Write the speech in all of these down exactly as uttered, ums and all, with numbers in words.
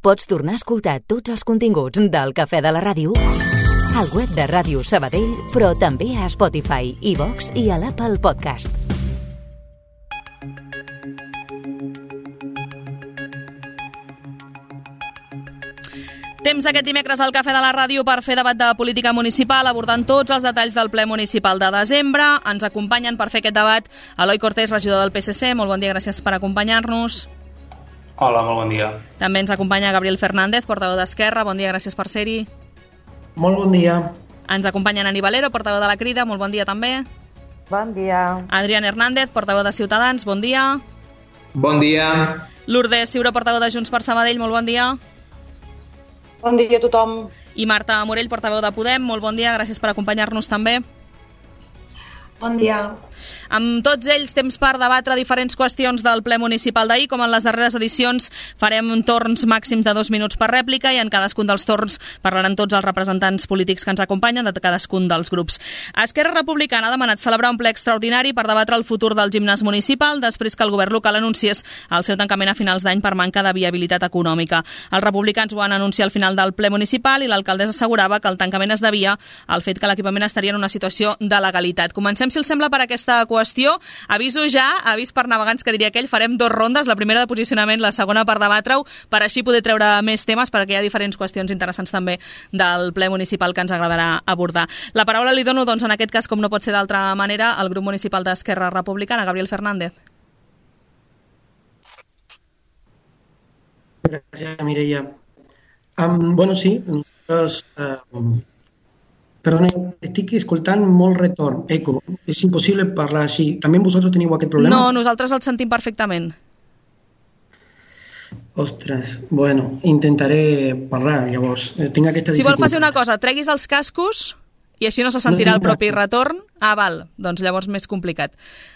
pots tornar a escoltar tots els continguts del Cafè de la Ràdio al web de Ràdio Sabadell, però també a Spotify, iVox i a l'Apple Podcast. Temps aquest dimecres al Cafè de la Ràdio per fer debat de política municipal, abordant tots els detalls del ple municipal de desembre. Ens acompanyen per fer aquest debat Eloi Cortés, regidor del P S C. Molt bon dia, gràcies per acompanyar-nos. Hola, molt bon dia. També ens acompanya Gabriel Fernández, portaveu d'Esquerra. Bon dia, gràcies per ser-hi. Molt bon dia. Ens acompanya Nani Valero, portaveu de la Crida. Molt bon dia també. Bon dia. Adrián Hernández, portaveu de Ciutadans. Bon dia. Bon dia. Lourdes Ciuró, portaveu de Junts per Sabadell. Molt bon dia. Bon dia a tothom. I Marta Morell, portaveu de Podem. Molt bon dia, gràcies per acompanyar-nos també. Bon dia. Amb tots ells, temps per debatre diferents qüestions del ple municipal d'ahir. Com en les darreres edicions, farem torns màxims de dos minuts per rèplica i en cadascun dels torns parlaran tots els representants polítics que ens acompanyen de cadascun dels grups. Esquerra Republicana ha demanat celebrar un ple extraordinari per debatre el futur del gimnàs municipal després que el govern local anunciés el seu tancament a finals d'any per manca de viabilitat econòmica. Els republicans ho van anunciar al final del ple municipal i l'alcaldessa assegurava que el tancament es devia al fet que l'equipament estaria en una situació de legalitat. Comencem, si els sembla, per aquesta qüestió. Aviso ja, avís per navegants que diria aquell, farem dos rondes, la primera de posicionament, la segona per debatre-ho, per així poder treure més temes, perquè hi ha diferents qüestions interessants també del ple municipal que ens agradarà abordar. La paraula li dono, doncs, en aquest cas, com no pot ser d'altra manera, al grup municipal d'Esquerra Republicana. Gabriel Fernández. Gràcies, Mireia. Um, bueno, sí, nosaltres... Uh, Perdona, estic escoltant molt retorn, eco. És impossible parlar així. També vosaltres teniu aquest problema? No, nosaltres el sentim perfectament. Ostres, bueno, intentaré parlar, llavors. Tinc aquesta dificultat. Si vol, faci una cosa, treguis els cascos i així no se sentirà no el propi retorn. Ah, val, doncs llavors més complicat.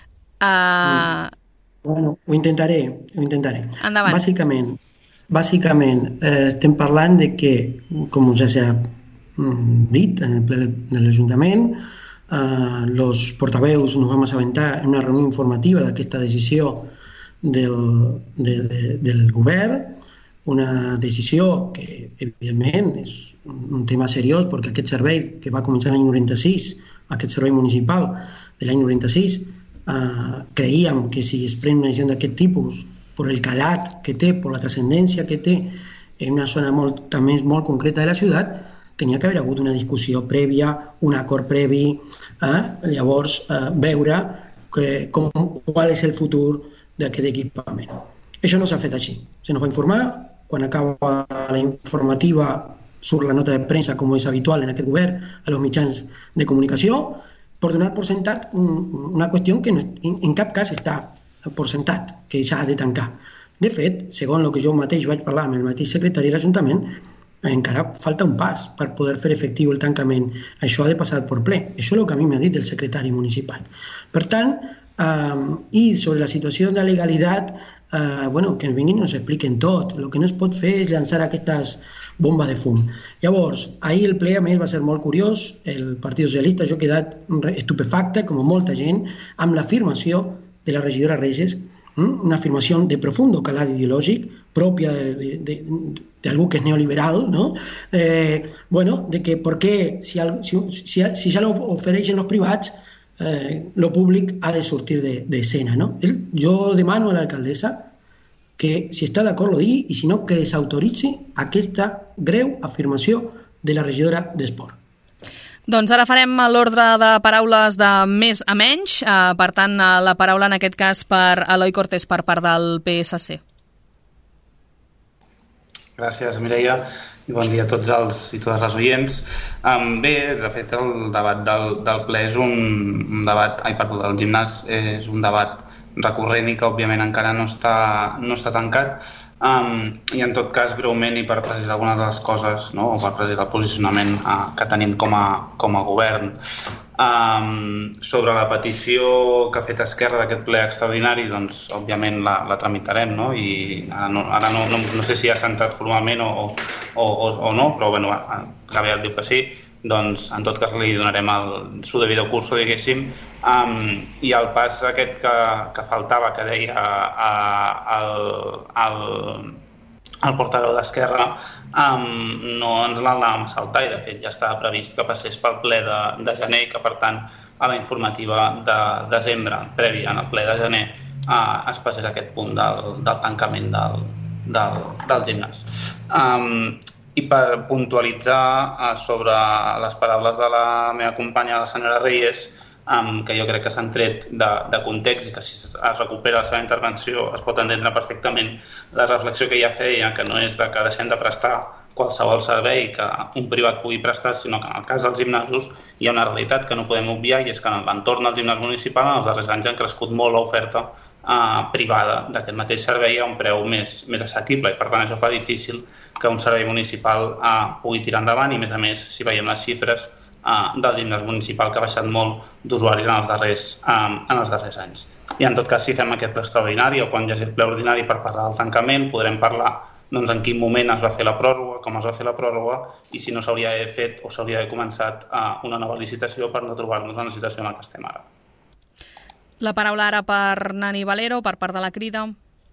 Uh... Bueno, ho intentaré, ho intentaré. Endavant. Bàsicament, bàsicament eh, estem parlant de que, com ja s'ha dit en el ple de l'Ajuntament, eh, els portaveus nos vam assabentar en una reunió informativa d'aquesta decisió del, de, de, del govern, una decisió que evidentment és un tema seriós perquè aquest servei que va començar l'any noranta-sis, aquest servei municipal de l'any noranta-sis, eh, creíem que si es pren una decisió d'aquest tipus per el calat que té, per la transcendència que té en una zona molt, també molt concreta de la ciutat, tenia que haver hagut una discussió prèvia, un acord previ, eh? llavors eh, veure que, com, qual és el futur d'aquest equipament. Això no s'ha fet així. Se nos va informar, quan acaba la informativa surt la nota de premsa, com és habitual en aquest govern, a los mitjans de comunicació, per donar per sentat un, una qüestió que no, en, en cap cas està per sentat, que s'ha de tancar. De fet, segons el que jo mateix vaig parlar amb el mateix secretari de l'Ajuntament, encara falta un pas per poder fer efectiu el tancament. Això ha de passar per ple. Això és el que a mi m'ha dit el secretari municipal. Per tant, eh, i sobre la situació de legalitat, eh, bueno, que ens vinguin i ens expliquen tot. El que no es pot fer és llançar aquestes bombes de fum. Llavors, ahir el ple, a més, va ser molt curiós. El Partit Socialista, jo he quedat estupefacte, com molta gent, amb l'afirmació de la regidora Reyes, una afirmación de profundo calado ideológico propia de, de, de, de algo que es neoliberal, ¿no? Eh, bueno, de que por qué si, si, si, si ja lo ofereixen los privats, eh, lo públic ha de sortir de, de escena, ¿no? Jo demano a l'alcaldessa que si està d'acord lo digui i si no que desautoritzi aquesta greu afirmació de la regidora d'Esport. Doncs ara farem l'ordre de paraules de més a menys. Uh, per tant, la paraula en aquest cas per Eloi Cortés per part del P S C. Gràcies, Mireia, i bon dia a tots els i totes les oients. Um, bé, de fet, el debat del, del ple és un, un debat, ai, perdó, del gimnàs és un debat recurrent i que, òbviament, encara no està, no està tancat. Um, I en tot cas, breument, i per precisar algunes de les coses, no? O per precisar el posicionament uh, que tenim com a, com a govern, um, sobre la petició que ha fet Esquerra d'aquest ple extraordinari, doncs, òbviament, la, la tramitarem, no? I ara, no, ara no, no, no sé si ha sentat formalment o, o, o, o no, però, bueno, Gabriel diu que sí. Doncs en tot cas li donarem el, su debido curso, diguéssim, um, i el pas aquest que, que faltava, que deia uh, el, el, el portaveu d'Esquerra um, no ens l'anàvem a saltar, i de fet ja estava previst que passés pel ple de, de gener, i que per tant a la informativa de desembre, previ en el ple de gener, uh, es passés aquest punt del, del tancament del, del, del gimnàs. Um, I per puntualitzar uh, sobre les paraules de la meva companya, la senyora Reyes, um, que jo crec que s'han tret de, de context, i que si es recupera la seva intervenció es pot entendre perfectament la reflexió que ella feia, que no és de que deixem de prestar qualsevol servei que un privat pugui prestar, sinó que en el cas dels gimnasos hi ha una realitat que no podem obviar, i és que en l'entorn del gimnàs municipal en els darrers anys han crescut molt l'oferta Uh, privada d'aquest mateix servei a un preu més, més assequible, i per tant això fa difícil que un servei municipal uh, pugui tirar endavant, i a més a més, si veiem les xifres uh, del gimnàs municipal, que ha baixat molt d'usuaris en els darrers, um, en els darrers anys. I en tot cas, si fem aquest ple extraordinari o quan hi hagi el ple ordinari per parlar del tancament, podrem parlar doncs, en quin moment es va fer la pròrroga, com es va fer la pròrroga, i si no s'hauria d'haver fet o s'hauria d'haver començat uh, una nova licitació per no trobar-nos en la situació en la que estem ara. La paraula ara per Nani Valero, per part de la Crida.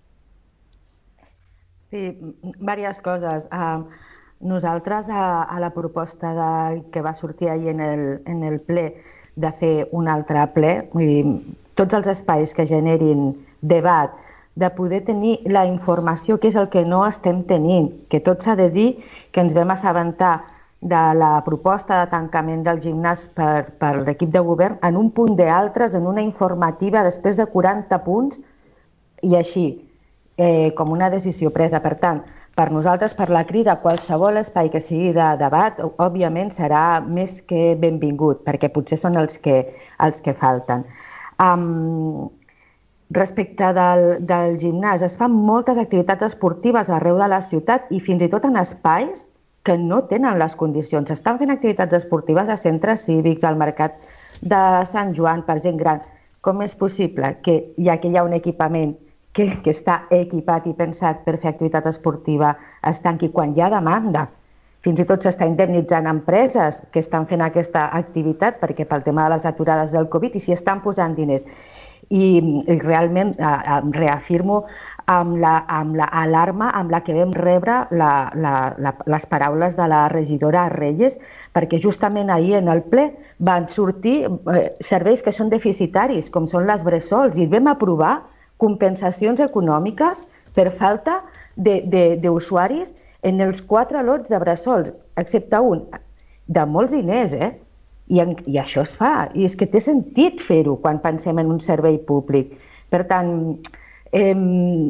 Sí, diverses coses. Uh, nosaltres, a, a la proposta de, que va sortir ahir en el, en el ple de fer un altre ple, vull dir, tots els espais que generin debat, de poder tenir la informació, que és el que no estem tenint, que tot s'ha de dir que ens vam assabentar de la proposta de tancament del gimnàs per, per l'equip de govern en un punt d'altres, en una informativa després de quaranta punts, i així, eh, com una decisió presa. Per tant, per nosaltres, per la Crida, qualsevol espai que sigui de debat, òbviament serà més que benvingut, perquè potser són els que, els que falten. Um, respecte del, del gimnàs, es fan moltes activitats esportives arreu de la ciutat, i fins i tot en espais que no tenen les condicions. Estan fent activitats esportives a centres cívics, al mercat de Sant Joan per gent gran. Com és possible que, ja que hi ha un equipament que, que està equipat i pensat per fer activitat esportiva, es tanqui quan hi ha demanda? Fins i tot s'està indemnitzant empreses que estan fent aquesta activitat perquè pel tema de les aturades del Covid, i s'hi estan posant diners. I, i realment eh, reafirmo amb la, amb la alarma amb la que vam rebre la, la, la, les paraules de la regidora Reyes, perquè justament ahir en el ple van sortir eh, serveis que són deficitaris, com són les bressols, i vam aprovar compensacions econòmiques per falta d'usuaris en els quatre lots de bressols, excepte un, de molts diners, eh? I, en, I això es fa, i és que té sentit fer-ho quan pensem en un servei públic. Per tant, Hem,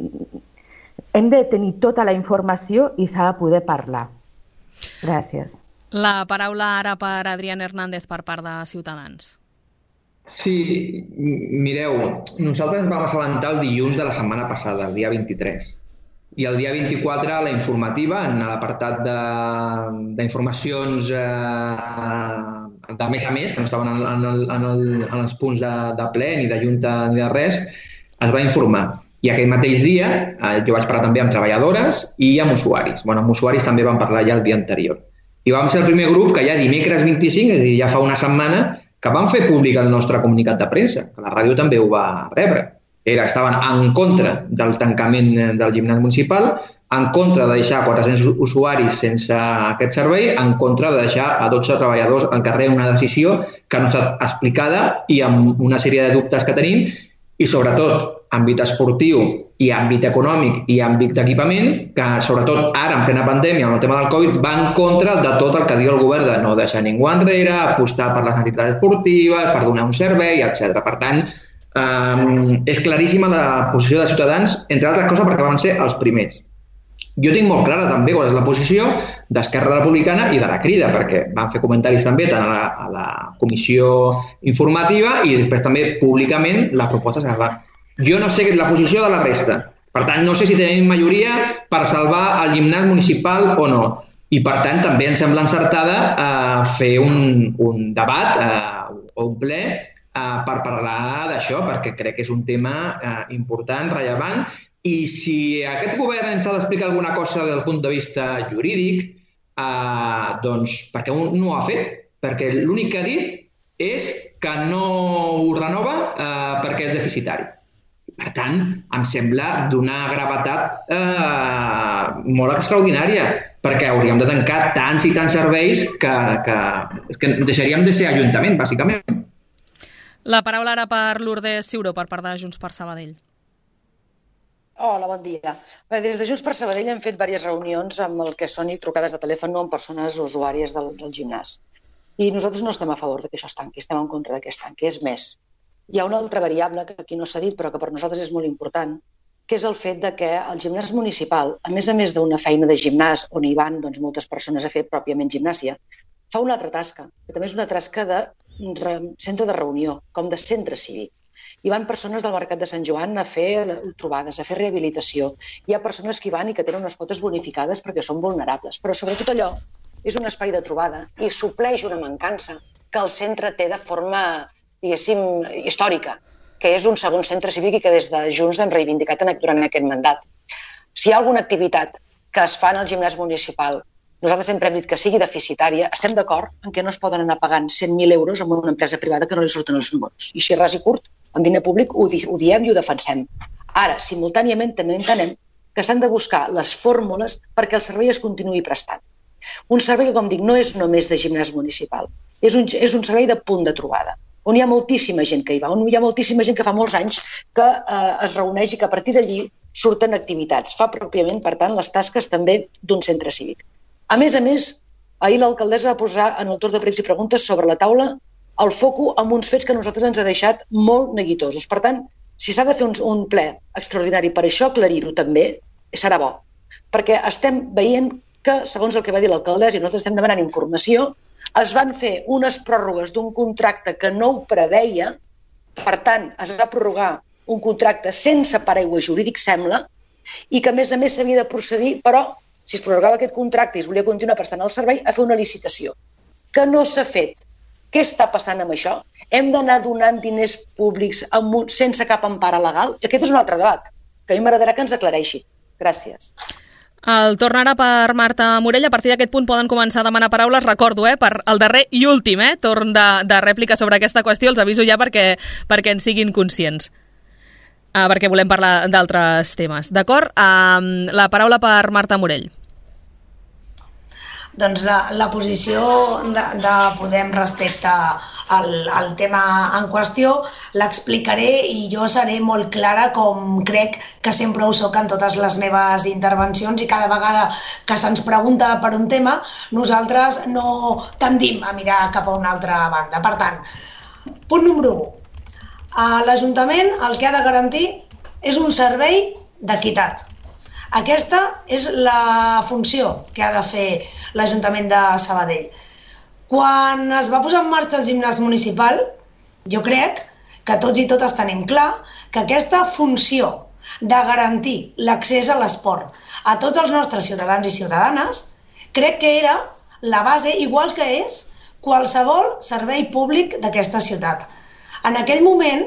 hem de tenir tota la informació i s'ha de poder parlar. Gràcies. La paraula ara per Adrián Hernández per part de Ciutadans. Sí, mireu, nosaltres ens vam assabentar el dilluns de la setmana passada, el dia vint-i-tres. I el dia vint-i-quatre, la informativa, en l'apartat d'informacions eh, de més a més, que no estaven en, en, el, en, el, en els punts de, de ple, ni de junta, ni de res, es va informar. I aquell mateix dia eh, jo vaig parlar també amb treballadores i amb usuaris. Bueno, amb usuaris també vam parlar ja el dia anterior. I vam ser el primer grup que ja dimecres vint-i-cinc, és a dir, ja fa una setmana, que vam fer públic el nostre comunicat de premsa, que la ràdio també ho va rebre. Era, estaven en contra del tancament del gimnàs municipal, en contra de deixar quatre-cents usuaris sense aquest servei, en contra de deixar a dotze treballadors al carrer una decisió que no ha estat explicada i amb una sèrie de dubtes que tenim, i sobretot àmbit esportiu i àmbit econòmic i àmbit d'equipament, que sobretot ara en plena pandèmia amb el tema del Covid va en contra de tot el que diu el govern de no deixar ningú enrere, apostar per les entitats esportives, per donar un servei, etcètera. Per tant, eh, és claríssima la posició de Ciutadans, entre altres coses perquè van ser els primers. Jo tinc molt clara també qual és la posició d'Esquerra Republicana i de la Crida, perquè van fer comentaris també tant a la, a la comissió informativa i després també públicament les propostes que es van. Jo no sé la posició de la resta, per tant no sé si tenim majoria per salvar el gimnàs municipal o no, i per tant també em sembla encertada eh, fer un, un debat eh, o un ple eh, per parlar d'això, perquè crec que és un tema eh, important, rellevant. I si aquest govern ens ha d'explicar alguna cosa des del punt de vista jurídic, eh, doncs perquè no ho ha fet, perquè l'únic que ha dit és que no ho renova eh, perquè és deficitari. Per tant, em sembla d'una gravetat eh, molt extraordinària, perquè hauríem de tancar tants i tants serveis que, que, que deixaríem de ser ajuntament, bàsicament. La paraula ara per Lourdes Ciuró, per part de Junts per Sabadell. Hola, bon dia. Bé, des de Junts per Sabadell hem fet diverses reunions amb el que són i trucades de telèfon amb persones usuàries del, del gimnàs. I nosaltres no estem a favor de que això es tanqui, estem en contra de que es tanqui. És més, hi ha una altra variable que aquí no s'ha dit, però que per nosaltres és molt important, que és el fet de que el gimnàs municipal, a més a més d'una feina de gimnàs on hi van doncs, moltes persones a fer pròpiament gimnàsia, fa una altra tasca, que també és una tasca de centre de reunió, com de centre cívic. Hi van persones del Mercat de Sant Joan a fer trobades, a fer rehabilitació. Hi ha persones que hi van i que tenen unes quotes bonificades perquè són vulnerables. Però sobretot allò és un espai de trobada i supleix una mancança que el centre té de forma, diguéssim, històrica, que és un segon centre cívic i que des de Junts hem reivindicat durant aquest mandat. Si hi ha alguna activitat que es fa en el gimnàs municipal, nosaltres sempre hem dit que sigui deficitària, estem d'acord en que no es poden anar pagant cent mil euros amb una empresa privada que no li surten els números. I si és ras i curt, amb diner públic, ho, di ho diem i ho defensem. Ara, simultàniament, també entenem que s'han de buscar les fórmules perquè el servei es continuï prestant. Un servei que, com dic, no és només de gimnàs municipal, és un, és un servei de punt de trobada, on hi ha moltíssima gent que hi va, on hi ha moltíssima gent que fa molts anys que eh, es reuneix i que a partir d'allí surten activitats. Fa pròpiament, per tant, les tasques també d'un centre cívic. A més a més, ahir l'alcaldessa va posar en el torn de pregs i preguntes sobre la taula el foco amb uns fets que a nosaltres ens ha deixat molt neguitosos. Per tant, si s'ha de fer un, un ple extraordinari per això, aclarir-ho també, serà bo. Perquè estem veient que, segons el que va dir l'alcaldessa, i nosaltres estem demanant informació, es van fer unes pròrrogues d'un contracte que no ho preveia, per tant, es va prorrogar un contracte sense paraigua jurídic, sembla, i que, a més a més, s'havia de procedir, però si es prorrogava aquest contracte i es volia continuar prestant el servei, a fer una licitació, que no s'ha fet. Què està passant amb això? Hem d'anar donant diners públics amb un, sense cap empara legal? Aquest és un altre debat, que a mi m'agradarà que ens aclareixi. Gràcies. El torn ara per Marta Morell. A partir d'aquest punt poden començar a demanar paraules. Recordo, eh, per el darrer i últim eh, torn de, de rèplica sobre aquesta qüestió. Els aviso ja perquè, perquè en siguin conscients. Uh, perquè volem parlar d'altres temes. D'acord? Uh, la paraula per Marta Morell. Doncs la, la posició de, de Podem respecte al, al tema en qüestió l'explicaré i jo seré molt clara, com crec que sempre ho soc en totes les meves intervencions, i cada vegada que se'ns pregunta per un tema nosaltres no tendim a mirar cap a una altra banda. Per tant, punt número u. L'Ajuntament el que ha de garantir és un servei d'equitat. Aquesta és la funció que ha de fer l'Ajuntament de Sabadell. Quan es va posar en marxa el gimnàs municipal, jo crec que tots i totes tenim clar que aquesta funció de garantir l'accés a l'esport a tots els nostres ciutadans i ciutadanes, crec que era la base, igual que és qualsevol servei públic d'aquesta ciutat. En aquell moment,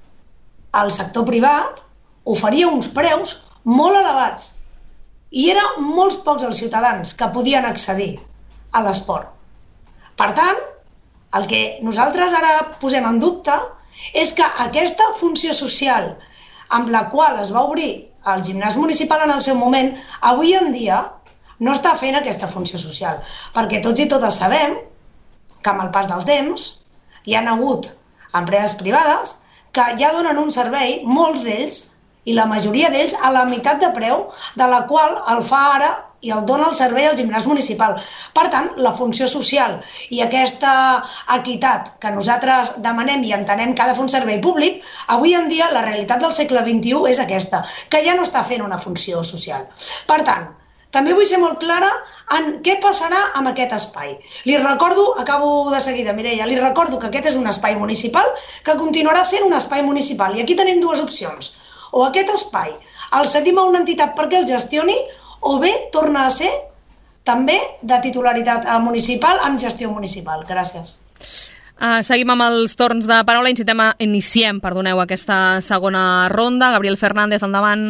el sector privat oferia uns preus molt elevats i eren molts pocs els ciutadans que podien accedir a l'esport. Per tant, el que nosaltres ara posem en dubte és que aquesta funció social amb la qual es va obrir el gimnàs municipal en el seu moment, avui en dia no està fent aquesta funció social, perquè tots i totes sabem que amb el pas del temps hi ha hagut empreses privades que ja donen un servei, molts d'ells, i la majoria d'ells a la meitat de preu de la qual el fa ara i el dona el servei al gimnàs municipal. Per tant, la funció social i aquesta equitat que nosaltres demanem i entenem que ha de fer un servei públic, avui en dia la realitat del segle vint-i-u és aquesta, que ja no està fent una funció social. Per tant, també vull ser molt clara en què passarà amb aquest espai. Li recordo, acabo de seguida, Mireia, li recordo que aquest és un espai municipal que continuarà sent un espai municipal. I aquí tenim dues opcions. O aquest espai el cedim a una entitat perquè el gestioni, o bé torna a ser també de titularitat municipal amb gestió municipal. Gràcies. Uh, seguim amb els torns de paraula. Iniciem, a, iniciem perdoneu, aquesta segona ronda. Gabriel Fernández, endavant.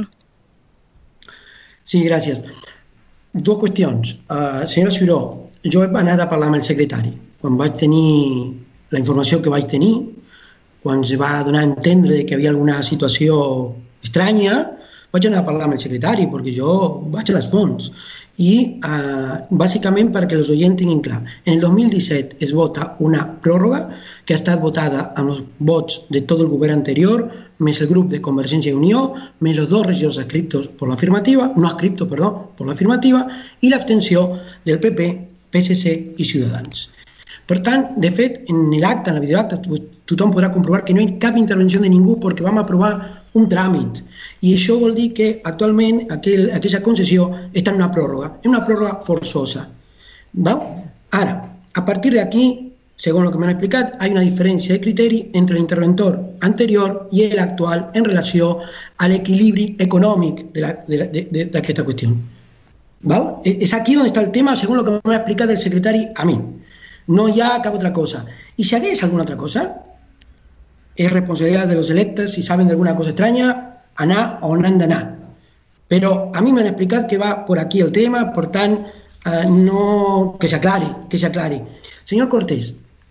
Sí, gràcies. Dues qüestions. Uh, senyora Ciuró, jo he anat a parlar amb el secretari. Quan vaig tenir la informació que vaig tenir, quan es va donar a entendre que hi havia alguna situació estranya, vaig anar a parlar amb el secretari, perquè jo vaig a les fonts. I eh, bàsicament perquè els oients tinguin clar, en el dos mil disset es vota una pròrroga que ha estat votada amb els vots de tot el govern anterior, més el grup de Convergència i Unió, més els dos regidors adscritos por la afirmativa, no adscritos, perdó, por la afirmativa, i l'abstenció del P P, P S C i Ciutadans. Per tant, de fet, en l'acte, en el videoacte, tothom podrà comprovar que no hi ha cap intervenció de ningú perquè vam aprovar un tràmit. I això vol dir que actualment aquell, aquella concessió està en una pròrroga, en una pròrroga forçosa. ¿Va? Ara, a partir d'aquí, según lo que me han explicat, hay una diferència de criteri entre l'interventor anterior i l'actual en relació a l'equilibri econòmic d'aquesta qüestió. ¿Va? És aquí on està el tema, según lo que me ha explicat el secretari a mi. No hi ha cap altra cosa. I si hagués alguna altra cosa, és responsabilitat de los electes, si saben d'alguna cosa estranya, anar on han d'anar. Però a mi m'han explicat que va por aquí el tema, per tant, eh, no... que s'aclari, que s'aclari. Senyor Cortés,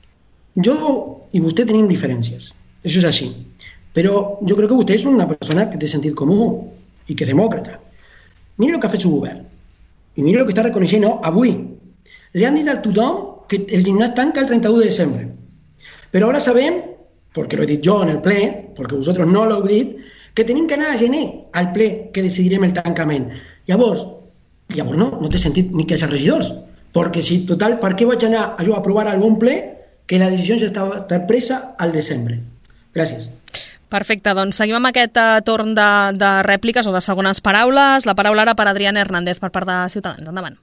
jo i vostè tenim diferències, això és així, però jo crec que vostè és una persona que té sentit comú i que és demòcrata. Mira el que ha fet el govern i mira el que està reconeixent avui. Le han dit a tothom que el gimnàs tanca el treinta u de desembre. Però ara sabem, perquè lo he dit jo en el ple, perquè vosaltres no l'heu dit, que tenim que anar a gener al ple que decidirem el tancament. Llavors, llavors no, no té sentit ni que hi hagi regidors, perquè si total, per què vaig anar a jo a aprovar algun ple que la decisió ja estava presa al desembre? Gràcies. Perfecte, doncs seguim amb aquest uh, torn de, de rèpliques o de segones paraules. La paraula ara per Adrián Hernández per part de Ciutadans. Endavant.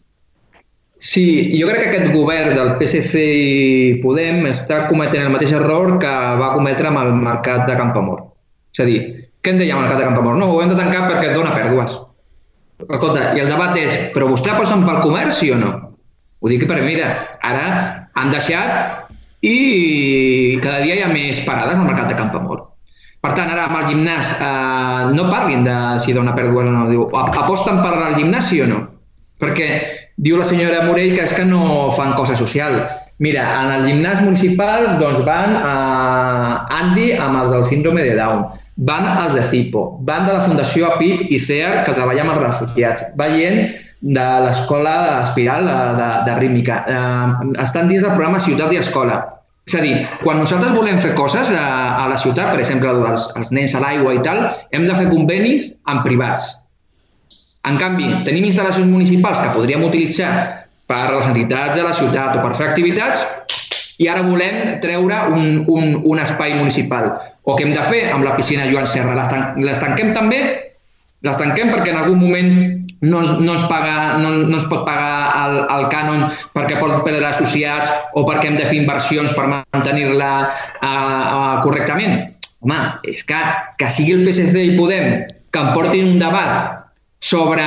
Sí, jo crec que aquest govern del P S C i Podem està cometent el mateix error que va cometre amb el mercat de Campoamor. És a dir, què en deia el mercat de Campoamor? No, ho hem de tancar perquè et dona pèrdues. Escolta, i el debat és, però vostè aposten pel comerç, sí o no? Ho dic perquè, mira, ara han deixat i cada dia hi ha més parades al mercat de Campoamor. Per tant, ara amb el gimnàs eh, no parlin de si dona pèrdues o no. Diu, aposten per al gimnàs, sí o no? Perquè diu la senyora Morell que és que no fan cosa social. Mira, en el gimnàs municipal doncs van a Andy amb els del síndrome de Down, van als de Cipo, van de la Fundació APIT i C E A R que treballa amb els refugiats, va gent de l'escola Espiral de, de, de Rítmica, eh, estan dins del programa Ciutat i Escola. És a dir, quan nosaltres volem fer coses a, a la ciutat, per exemple, els, els nens a l'aigua i tal, hem de fer convenis amb privats. En canvi, tenim instal·lacions municipals que podríem utilitzar per a les entitats de la ciutat o per fer activitats i ara volem treure un, un, un espai municipal. O què hem de fer amb la piscina Joan Serra? Les, tan, les tanquem també? Les tanquem perquè en algun moment no, no, es, paga, no, no es pot pagar el, el cànon perquè pot perdre associats o perquè hem de fer inversions per mantenir-la uh, uh, correctament? Home, és que, que sigui el P S C i Podem que em portin un debat sobre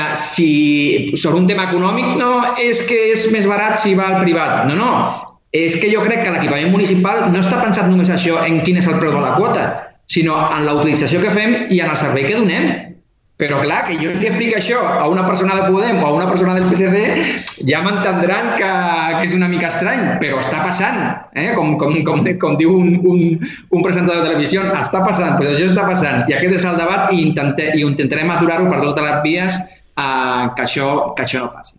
si sobre un tema econòmic, no, és que és més barat si va al privat. No, no, és que jo crec que l'equipament municipal no està pensat només això en quin és el preu de la quota, sinó en la utilització que fem i en el servei que donem. Però clar, que jo li expliqui això a una persona de Podem o a una persona del P S C ja m'entendran que, que és una mica estrany, però està passant, eh? com, com, com, com diu un, un, un presentador de televisió, està passant, però això està passant, i aquest és el debat i, intente, i intentarem aturar-ho per totes les vies eh, que, això, que això no passi.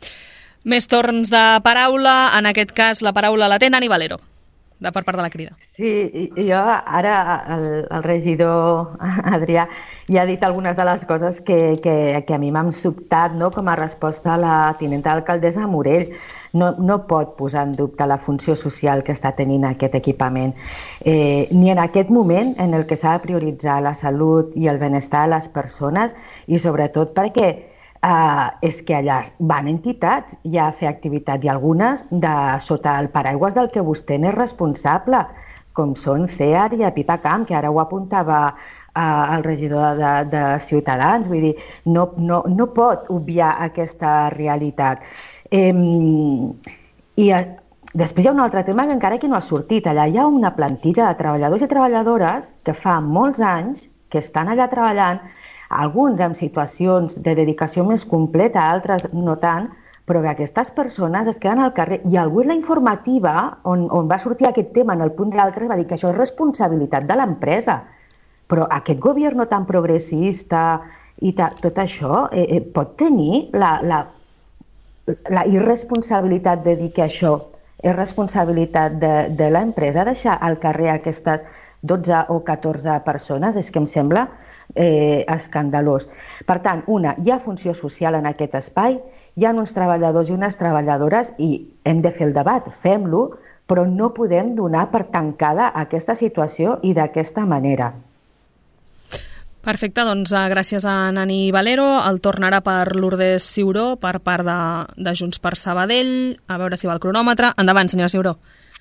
Més torns de paraula, en aquest cas la paraula la té Nani Valero, de per part de la Crida. Sí, jo ara el, el regidor Adrià ja ha dit algunes de les coses que, que, que a mi m'han sobtat, no?, com a resposta a la tinenta alcaldessa Morell. No, no pot posar en dubte la funció social que està tenint aquest equipament. Eh, ni en aquest moment en el que s'ha de prioritzar la salut i el benestar de les persones i sobretot perquè Uh, és que allà van entitats ja a fer activitat i algunes de, sota el paraigües del que vostè n'és responsable, com són C E A R i Apipacam, que ara ho apuntava uh, el regidor de, de Ciutadans. Vull dir, no, no, no pot obviar aquesta realitat. Eh, I uh, després hi ha un altre tema que encara que no ha sortit. Allà hi ha una plantilla de treballadors i treballadores que fa molts anys que estan allà treballant, alguns amb situacions de dedicació més completa, altres no tant, però que aquestes persones es queden al carrer. I avui la informativa, on, on va sortir aquest tema en el punt d'altres, va dir que això és responsabilitat de l'empresa. però aquest govern tan progressista i ta, tot això eh, pot tenir la, la, la irresponsabilitat de dir que això és responsabilitat de, de l'empresa deixar al carrer aquestes dotze o catorze persones? És que em sembla eh, escandalós. Per tant, una, hi ha funció social en aquest espai, hi ha uns treballadors i unes treballadores i hem de fer el debat, fem-lo, però no podem donar per tancada aquesta situació i d'aquesta manera. Perfecte, doncs gràcies a Nani Valero. El tornarà per Lourdes Ciuró per part de, de Junts per Sabadell. A veure si va el cronòmetre. Endavant, senyora Ciuró.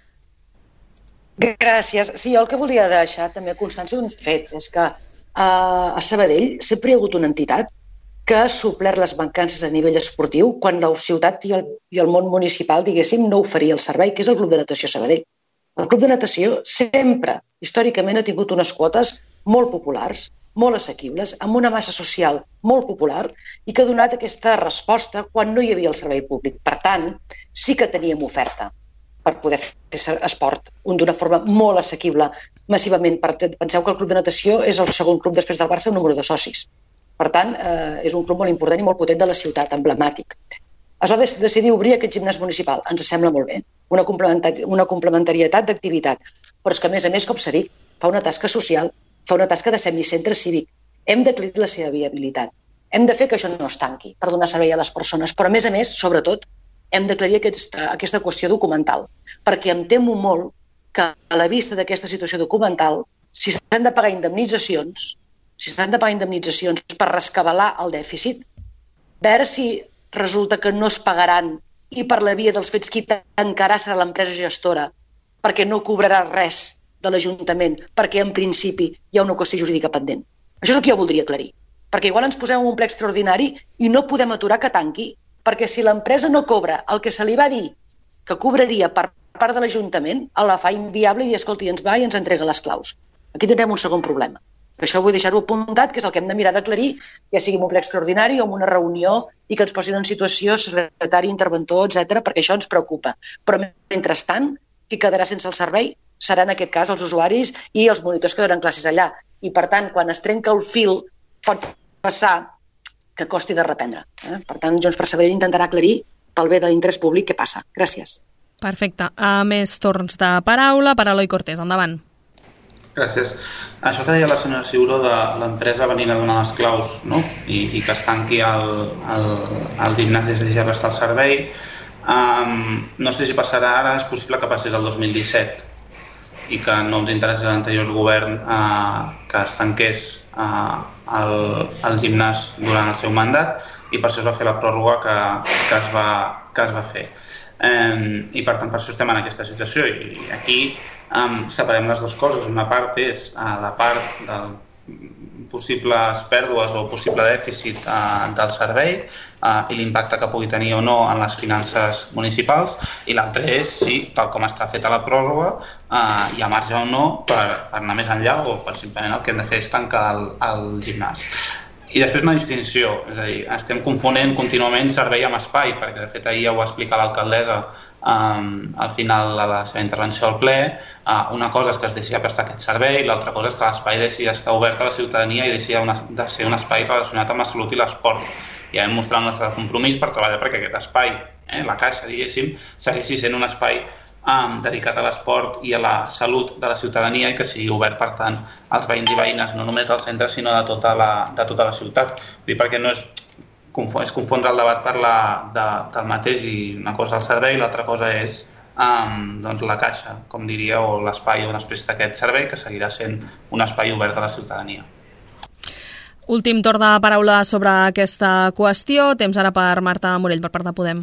Gràcies. Sí, jo el que volia deixar també constància d'un fet és que uh, a Sabadell sempre hi ha hagut una entitat que ha suplert les mancances a nivell esportiu quan la ciutat i el, i el món municipal, diguéssim, no oferia el servei, que és el Club de Natació Sabadell. El Club de Natació sempre, històricament, ha tingut unes quotes molt populars, molt assequibles, amb una massa social molt popular i que ha donat aquesta resposta quan no hi havia el servei públic. Per tant, sí que teníem oferta per poder fer esport d'una forma molt assequible, massivament. Penseu que el Club de Natació és el segon club després del Barça amb número de socis. Per tant, eh, és un club molt important i molt potent de la ciutat, emblemàtic. Es va decidir obrir aquest gimnàs municipal. Ens sembla molt bé. Una, complementari una complementarietat d'activitat. Però és que, a més a més, com s'ha dit, fa una tasca social, fa una tasca de semicentre cívic. Hem d'aclarir la seva viabilitat. Hem de fer que això no es tanqui per donar servei a les persones. Però, a més a més, sobretot, hem d'aclarir aquesta, aquesta qüestió documental. Perquè em temo molt que, a la vista d'aquesta situació documental, si s'han de pagar indemnitzacions, si s'han de pagar indemnitzacions per rescabalar el dèficit, veure si resulta que no es pagaran i per la via dels fets qui tancarà serà l'empresa gestora perquè no cobrarà res de l'Ajuntament, perquè en principi hi ha una qüestió jurídica pendent. Això és el que jo voldria aclarir, perquè igual ens posem en un ple extraordinari i no podem aturar que tanqui, perquè si l'empresa no cobra el que se li va dir que cobraria per part de l'Ajuntament, la fa inviable i, escolti, ens va i ens entrega les claus. Aquí tindrem un segon problema. Per això vull deixar-ho apuntat, que és el que hem de mirar d'aclarir, ja sigui en un ple extraordinari o en una reunió i que ens posin en situació secretari, interventor, etcètera, perquè això ens preocupa. Però, mentrestant, qui quedarà sense el servei serà en aquest cas els usuaris i els monitors que donen classes allà. I, per tant, quan es trenca el fil, pot passar que costi de reprendre. Eh? Per tant, Junts per Sabadell intentarà aclarir pel bé de l'interès públic què passa. Gràcies. Perfecte. A més torns de paraula per Eloi Cortés. Endavant. Gràcies. Això que deia la senyora Ciuró de l'empresa venint a donar les claus, no? I, i que es tanqui el, el, el gimnàs i es deixi restar el servei. Um, no sé si passarà ara, és possible que passés el dos mil disset i que no ens interessa l'anterior govern uh, que es tanqués uh, el, el gimnàs durant el seu mandat i per això es va fer la pròrroga que, que, es, va, que es va fer. Um, I per tant, per això estem en aquesta situació. I aquí um, separem les dues coses. Una part és uh, la part del possibles pèrdues o possible dèficit uh, del servei uh, i l'impacte que pugui tenir o no en les finances municipals, i l'altre és si, tal com està feta la pròrroga, uh, hi ha marge o no per, per anar més enllà o per simplement el que hem de fer és tancar el, el gimnàs. I després una distinció, és a dir, estem confonent contínuament servei amb espai, perquè de fet ahir ja ho va explicar l'alcaldessa um, al final de la seva intervenció al ple. Uh, una cosa és que es deixi de prestar aquest servei, l'altra cosa és que l'espai deixi d'estar obert a la ciutadania i deixi de ser un espai relacionat amb la salut i l'esport. I hem mostrat el nostre compromís per treballar perquè aquest espai, eh, la Caixa, diguéssim, segueixi sent un espai um, dedicat a l'esport i a la salut de la ciutadania i que sigui obert, per tant, als veïns i veïnes, no només del centre, sinó de tota la, de tota la ciutat. Vull dir, perquè no és, és confondre el debat parlar de, del mateix i una cosa el servei, l'altra cosa és um, doncs la Caixa, com diria, o l'espai on es presta aquest servei, que seguirà sent un espai obert a la ciutadania. Últim torn de paraula sobre aquesta qüestió. Temps ara per Marta Morell, per part de Podem.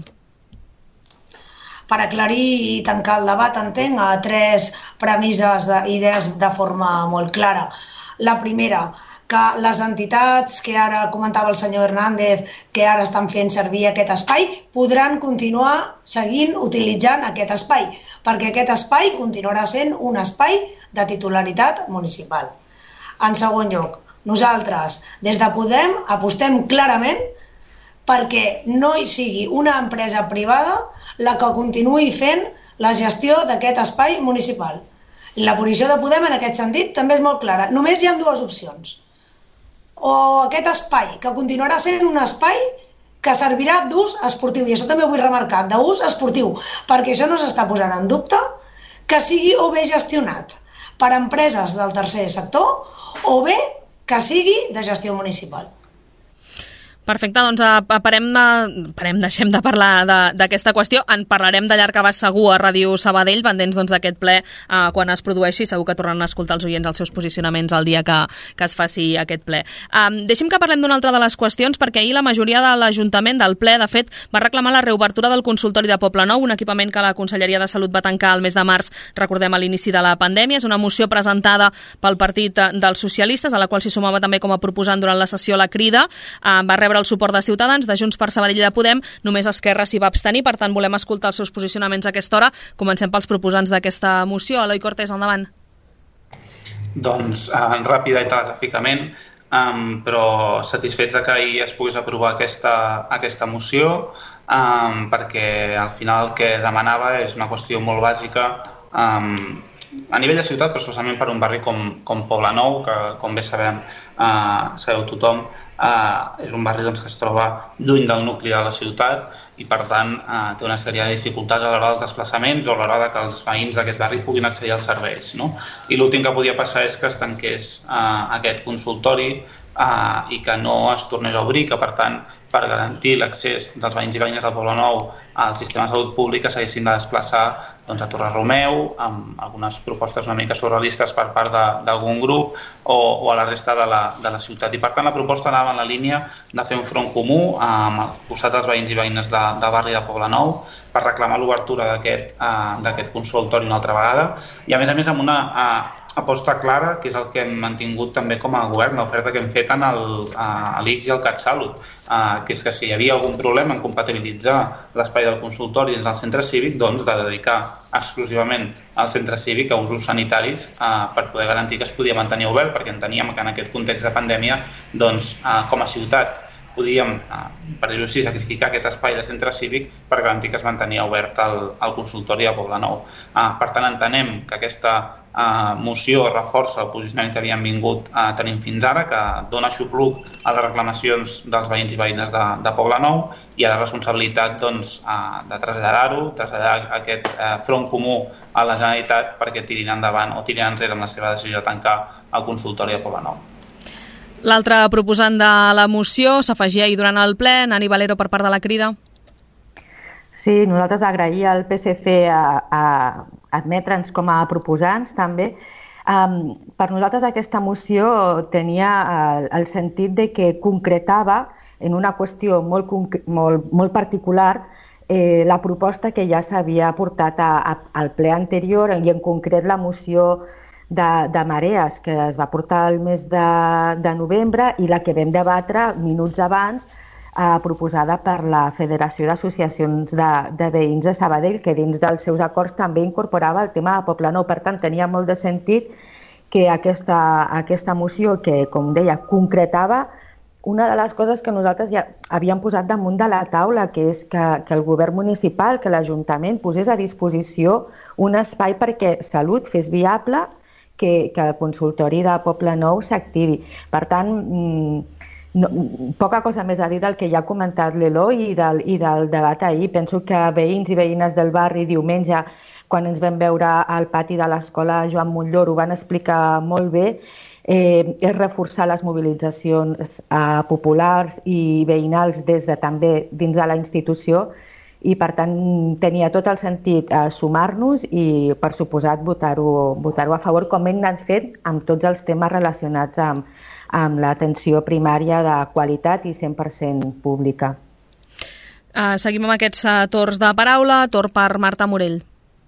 Per aclarir i tancar el debat, entenc, a tres premisses d'idees de forma molt clara. La primera, que les entitats que ara comentava el senyor Hernández, que ara estan fent servir aquest espai, podran continuar seguint utilitzant aquest espai, perquè aquest espai continuarà sent un espai de titularitat municipal. En segon lloc, nosaltres, des de Podem, apostem clarament perquè no hi sigui una empresa privada la que continuï fent la gestió d'aquest espai municipal. La posició de Podem en aquest sentit també és molt clara. Només hi ha dues opcions. O aquest espai, que continuarà sent un espai que servirà d'ús esportiu, i això també ho vull remarcar, d'ús esportiu, perquè això no s'està posant en dubte, que sigui o bé gestionat per empreses del tercer sector o bé que sigui de gestió municipal. Perfecte, doncs parem, parem deixem de parlar d'aquesta qüestió, en parlarem de llarg abast segur a Ràdio Sabadell, pendents doncs, d'aquest ple eh, quan es produeixi, segur que tornaran a escoltar els oients els seus posicionaments el dia que, que es faci aquest ple. Um, deixem que parlem d'una altra de les qüestions, perquè ahir la majoria de l'Ajuntament del ple, de fet, va reclamar la reobertura del consultori de Poblenou, un equipament que la Conselleria de Salut va tancar el mes de març, recordem, a l'inici de la pandèmia. És una moció presentada pel Partit dels Socialistes, a la qual s'hi sumava també com a proposant durant la sessió la Crida. Uh, va rebre el suport de Ciutadans, de Junts per Sabadell i de Podem, només Esquerra s'hi va abstenir, per tant volem escoltar els seus posicionaments a aquesta hora. Comencem pels proposants d'aquesta moció. Eloi Cortés, endavant. Doncs eh, ràpida i telegràficament, um, però satisfets de que ahir es pogués aprovar aquesta, aquesta moció, um, perquè al final el que demanava és una qüestió molt bàsica um, a nivell de ciutat, però especialment per un barri com, com Poblenou, que com bé sabem, uh, sabeu tothom, Uh, és un barri doncs, que es troba lluny del nucli de la ciutat i per tant uh, té una sèrie de dificultats a l'hora dels desplaçaments o a l'hora de que els veïns d'aquest barri puguin accedir als serveis, no? I l'últim que podia passar és que es tanqués uh, aquest consultori uh, i que no es tornés a obrir, que per tant per garantir l'accés dels veïns i veïnes del Poblenou al sistema de salut pública s'haguessin de desplaçar doncs, a Torre-Romeu, amb algunes propostes una mica surrealistes per part d'algun grup, o, o a la resta de la, de la ciutat. I per tant la proposta anava en la línia de fer un front comú amb el costat dels veïns i veïnes de, del barri de Poblenou per reclamar l'obertura d'aquest uh, consultori una altra vegada, i a més a més amb una uh, aposta clara, que és el que hem mantingut també com a govern, l'oferta que hem fet en el, a l'I X i al CatSalut, uh, que és que si hi havia algun problema en compatibilitzar l'espai del consultori dins del centre cívic, doncs de dedicar exclusivament al centre cívic a usos sanitaris uh, per poder garantir que es podia mantenir obert, perquè enteníem que en aquest context de pandèmia, doncs, uh, com a ciutat, podíem, per dir-ho així, sacrificar aquest espai de centre cívic per garantir que es mantenia obert el, el consultori a Poblenou. Uh, per tant, entenem que aquesta uh, moció reforça el posicionament que havíem vingut uh, tenint fins ara, que dona xupluc a les reclamacions dels veïns i veïnes de, de Poblenou i a la responsabilitat doncs, uh, de traslladar-ho, traslladar aquest uh, front comú a la Generalitat perquè tirin endavant o tirin enrere amb la seva decisió de tancar el consultori a Poblenou. L'altre proposant de la moció s'afegia ahir durant el ple, Nani Valero, per part de la Crida. Sí, nosaltres agraïa al P S C a, a admetre'ns com a proposants també. Um, per nosaltres aquesta moció tenia el, el sentit de que concretava en una qüestió molt, molt, molt particular eh, la proposta que ja s'havia portat a, a, al ple anterior, i en concret la moció De, de Marees, que es va portar el mes de, de novembre, i la que vam debatre minuts abans, eh, proposada per la Federació d'Associacions de, de Veïns de Sabadell, que dins dels seus acords també incorporava el tema de Poblenou. Per tant, tenia molt de sentit que aquesta, aquesta moció, que, com deia, concretava una de les coses que nosaltres ja havíem posat damunt de la taula, que és que, que el govern municipal, que l'Ajuntament posés a disposició un espai perquè Salut fes viable que, que el consultori de Poblenou s'activi. Per tant, no, poca cosa més a dir del que ja ha comentat l'Eloi i, del, i del debat ahir. Penso que veïns i veïnes del barri diumenge, quan ens vam veure al pati de l'escola Joan Montllor, ho van explicar molt bé. Eh, és reforçar les mobilitzacions eh, populars i veïnals des de també dins de la institució, i per tant tenia tot el sentit eh, sumar-nos i per suposat votar-ho votar-ho a favor, com hem anat fet amb tots els temes relacionats amb, amb l'atenció primària de qualitat i cent per cent pública. Uh, seguim amb aquests uh, torns de paraula. Torn per Marta Morell.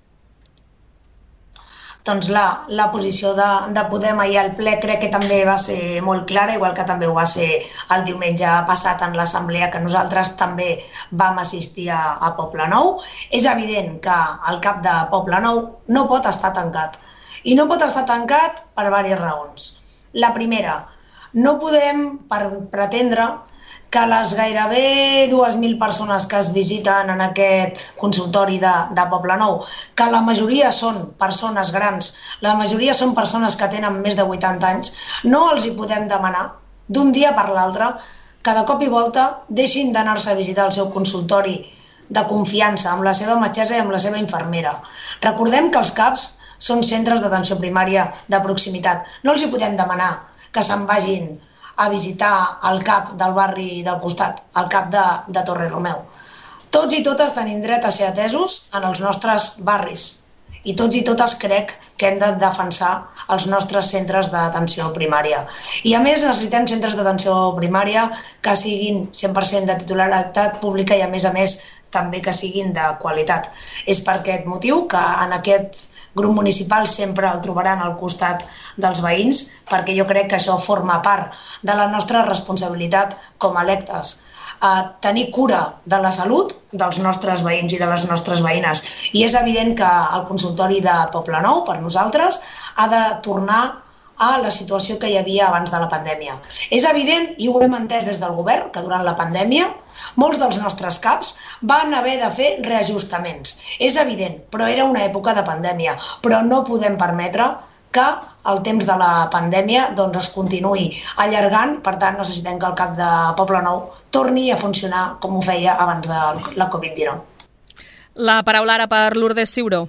Doncs la, la posició de, de Podem ahir al ple crec que també va ser molt clara, igual que també ho va ser el diumenge passat en l'assemblea, que nosaltres també vam assistir a, a Poblenou. És evident que el cap de Poblenou no pot estar tancat. I no pot estar tancat per diverses raons. La primera, no podem pretendre que les gairebé dues mil persones que es visiten en aquest consultori de, de Poblenou, que la majoria són persones grans, la majoria són persones que tenen més de vuitanta anys, no els hi podem demanar d'un dia per l'altre que de cop i volta deixin d'anar-se a visitar el seu consultori de confiança amb la seva metgessa i amb la seva infermera. Recordem que els CAPs són centres d'atenció primària de proximitat. No els hi podem demanar que se'n vagin a visitar el CAP del barri del costat, el CAP de, de Torre Romeu. Tots i totes tenim dret a ser atesos en els nostres barris i tots i totes crec que hem de defensar els nostres centres d'atenció primària. I a més necessitem centres d'atenció primària que siguin cent per cent de titularitat pública i a més a més també que siguin de qualitat. És per aquest motiu que en aquest grup municipal sempre el trobaran al costat dels veïns, perquè jo crec que això forma part de la nostra responsabilitat com a electes. A tenir cura de la salut dels nostres veïns i de les nostres veïnes. I és evident que el consultori de Poblenou, per nosaltres, ha de tornar a la situació que hi havia abans de la pandèmia. És evident, i ho hem entès des del govern, que durant la pandèmia molts dels nostres CAPs van haver de fer reajustaments. És evident, però era una època de pandèmia. Però no podem permetre que el temps de la pandèmia doncs, es continuï allargant, per tant necessitem que el CAP de Poblenou torni a funcionar com ho feia abans de la covid dinou. La paraula ara per Lourdes Ciuró.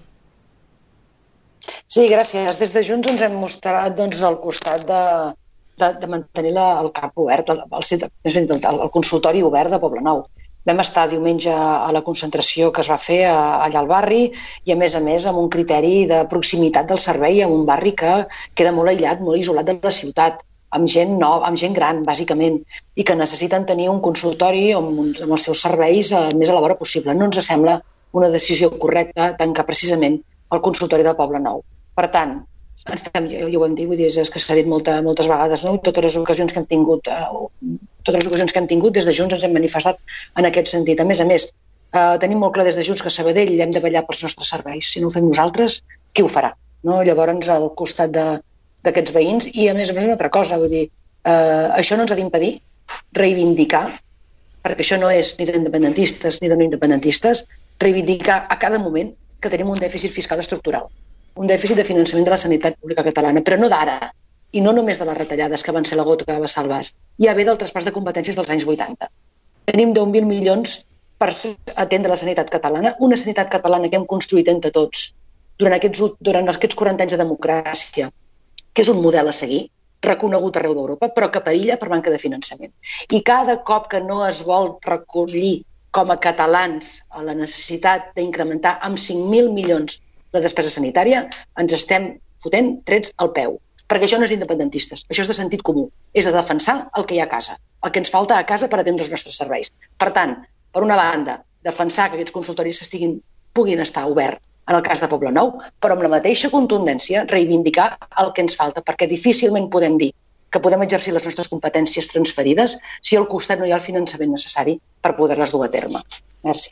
Sí, gràcies. Des de Junts ens hem mostrat doncs, al costat de, de, de mantenir la, el CAP obert, el, el, el, el consultori obert de Poblenou. Vam estar diumenge a la concentració que es va fer allà al barri i, a més a més, amb un criteri de proximitat del servei en un barri que queda molt aïllat, molt isolat de la ciutat, amb gent nova, amb gent gran, bàsicament, i que necessiten tenir un consultori amb, amb els seus serveis el més a la vora possible. No ens sembla una decisió correcta tancar precisament el consultori del Poblenou. Per tant, estem, ja ho hem dit, vull dir, és que s'ha dit molta, moltes vegades, no? Totes les ocasions que hem tingut, eh, totes les ocasions que hem tingut des de Junts ens hem manifestat en aquest sentit. A més a més, eh, tenim molt clar des de Junts que a Sabadell hem de vetllar pels nostres serveis. Si no ho fem nosaltres, qui ho farà? No? Llavors, al costat d'aquests veïns, i a més a més una altra cosa, vull dir, eh, això no ens ha d'impedir reivindicar, perquè això no és ni d'independentistes ni de no independentistes, reivindicar a cada moment que tenim un dèficit fiscal estructural, un dèficit de finançament de la sanitat pública catalana, però no d'ara, i no només de les retallades que van ser la gota que va salvar, ja ve del traspàs de competències dels anys vuitanta. Tenim deu mil milions per atendre la sanitat catalana, una sanitat catalana que hem construït entre tots durant aquests, durant aquests quaranta anys de democràcia, que és un model a seguir, reconegut arreu d'Europa, però que perilla per manca de finançament. I cada cop que no es vol recollir com a catalans a la necessitat d'incrementar amb cinc mil milions la despesa sanitària, ens estem fotent trets al peu. Perquè això no és independentistes, això és de sentit comú. És de defensar el que hi ha a casa, el que ens falta a casa per atendre els nostres serveis. Per tant, per una banda, defensar que aquests consultoris estiguin, puguin estar oberts en el cas de Poblenou, però amb la mateixa contundència reivindicar el que ens falta, perquè difícilment podem dir que podem exercir les nostres competències transferides si al costat no hi ha el finançament necessari per poder-les dur a terme. Merci.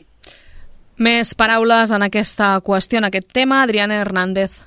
Més paraules en aquesta qüestió, en aquest tema. Adriana Hernández.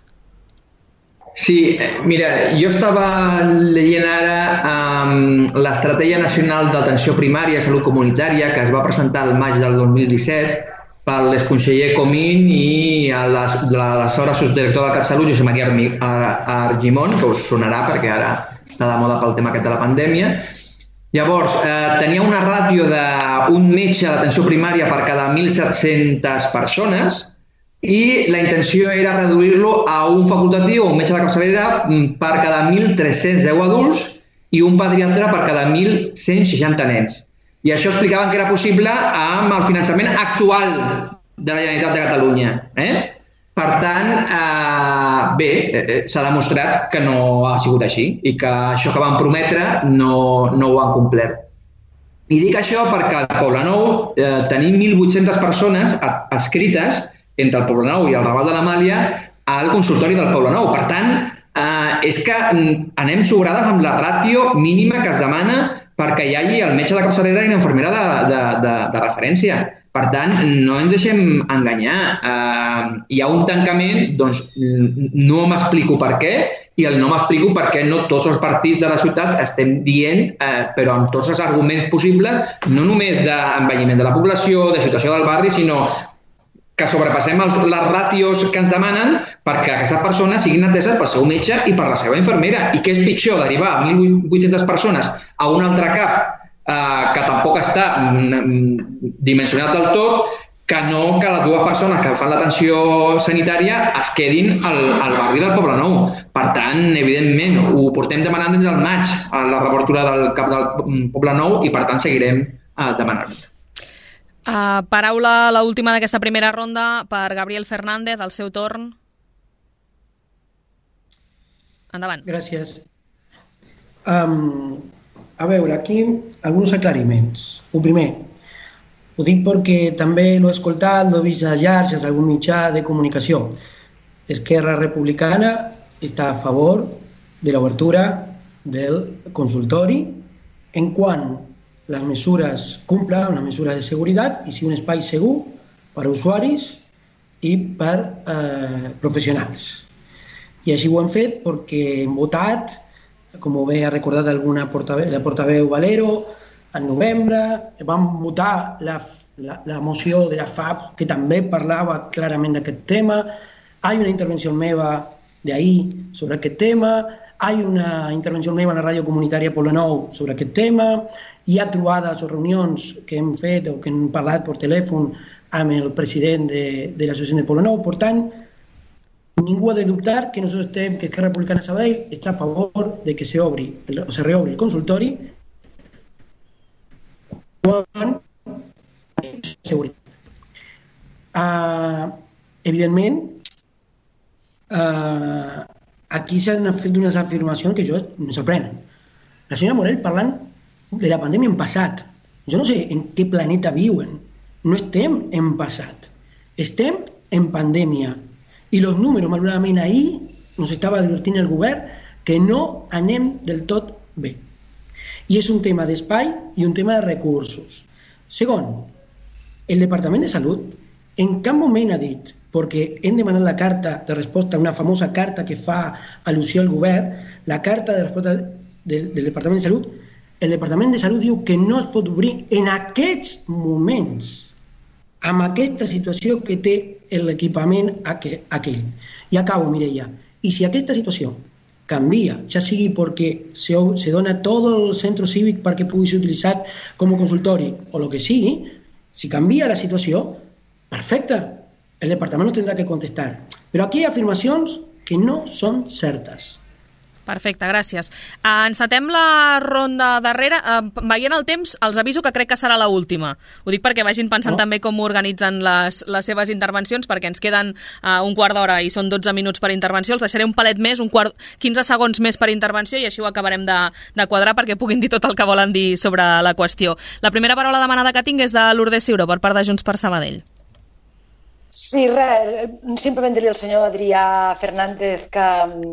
Sí, mira, jo estava llegint ara um, l'Estratègia Nacional d'Atenció Primària i Salut Comunitària que es va presentar al maig del dos mil disset per l'exconseller Comín i l'aleshores subdirector del CatSalut, Josep Maria Argimon, que us sonarà perquè ara està de moda pel tema aquest de la pandèmia. Llavors, eh, tenia una ràtio d'un metge d'atenció primària per cada mil set-centes persones i la intenció era reduir-lo a un facultatiu o un metge de capçalera per cada mil tres-cents deu adults i un pediatre per cada mil cent seixanta nens. I això explicaven que era possible amb el finançament actual de la Generalitat de Catalunya. Eh? Per tant, eh, bé, eh, s'ha demostrat que no ha sigut així i que això que van prometre no, no ho han complert. I dic això perquè al Poblenou eh, tenim mil vuit-centes persones adscrites entre el Poblenou i el Raval de l'Amàlia al consultori del Poblenou. Per tant, eh, és que anem sobrades amb la ràtio mínima que es demana perquè hi hagi el metge de capçalera i l'infermera de, de, de, de referència. Per tant, no ens deixem enganyar. Uh, hi ha un tancament, doncs no m'explico per què, i el no m'explico per què no tots els partits de la ciutat estem dient, uh, però amb tots els arguments possibles, no només d'envelliment de la població, de situació del barri, sinó que sobrepassem els, les ràtios que ens demanen perquè aquestes persones siguin ateses pel seu metge i per la seva infermera. I què és pitjor, derivar mil vuit-centes persones a un altre cap eh, que tampoc està mm, dimensionat del tot, que no que les dues persones que fan l'atenció sanitària es quedin al, al barri del Poble Nou. Per tant, evidentment, ho portem demanant des del maig a la reobertura del cap del Poble Nou i per tant seguirem eh, demanant-ho. Uh, paraula, l'última d'aquesta primera ronda, per Gabriel Fernández, al seu torn. Endavant. Gràcies. Um, a veure, aquí alguns aclariments. El primer, ho dic perquè també l'he escoltat, l'he vist a xarxes, algun mitjà de comunicació. Esquerra Republicana està a favor de l'obertura del consultori en quant les mesures cumplen les mesures de seguretat i sigui un espai segur per a usuaris i per eh, professionals. I així ho hem fet perquè hem votat, com bé ha recordat alguna portaveu, la portaveu Valero, en novembre, vam votar la, la, la moció de la F A P que també parlava clarament d'aquest tema. Hi ha una intervenció meva d'ahir sobre aquest tema, hi ha una intervenció meva en la ràdio comunitària Poble Nou sobre aquest tema, hi ha trobades o reunions que hem fet o que hem parlat per telèfon amb el president de, de l'associació de Poble Nou. Per tant, ningú ha de dubtar que nosaltres estem, que Esquerra Republicana Sabadell està a favor de que se obri, o se reobri el consultori quan seguretat. Uh, evidentment, uh, aquí s'han fet unes afirmacions que jo em sorprenen. La senyora Morell parlant de la pandèmia en passat. Jo no sé en què planeta viuen. No estem en passat. Estem en pandèmia. I els números, malauradament, ahir ens estava advertint el govern que no anem del tot bé. I és un tema d'espai i un tema de recursos. Segon, el Departament de Salut en cap moment ha dit, perquè hem demanat la carta de resposta, una famosa carta que fa al·lusió al govern, la carta de resposta del, del Departament de Salut, el Departament de Salut diu que no es pot obrir en aquests moments, amb aquesta situació que té l'equipament aquell. I acabo, Mireia. I si aquesta situació canvia, ja sigui perquè se, se dona tot el centre cívic perquè pugui ser utilitzat com a consultori o el que sigui, si canvia la situació, perfecte, el departament no tindrà que contestar. Però aquí hi ha afirmacions que no són certes. Perfecte, gràcies. Uh, encetem la ronda darrera. Uh, veient el temps, els aviso que crec que serà l'última. Ho dic perquè vagin pensant no. també com organitzen les, les seves intervencions, perquè ens queden uh, un quart d'hora i són dotze minuts per intervenció. Els deixaré un palet més, un quart, quinze segons més per intervenció i així ho acabarem de, de quadrar perquè puguin dir tot el que volen dir sobre la qüestió. La primera paraula demanada que tinc és de Lourdes Ciuró, per part de Junts per Sabadell. Sí, res, simplement dir-li al senyor Adrià Fernández que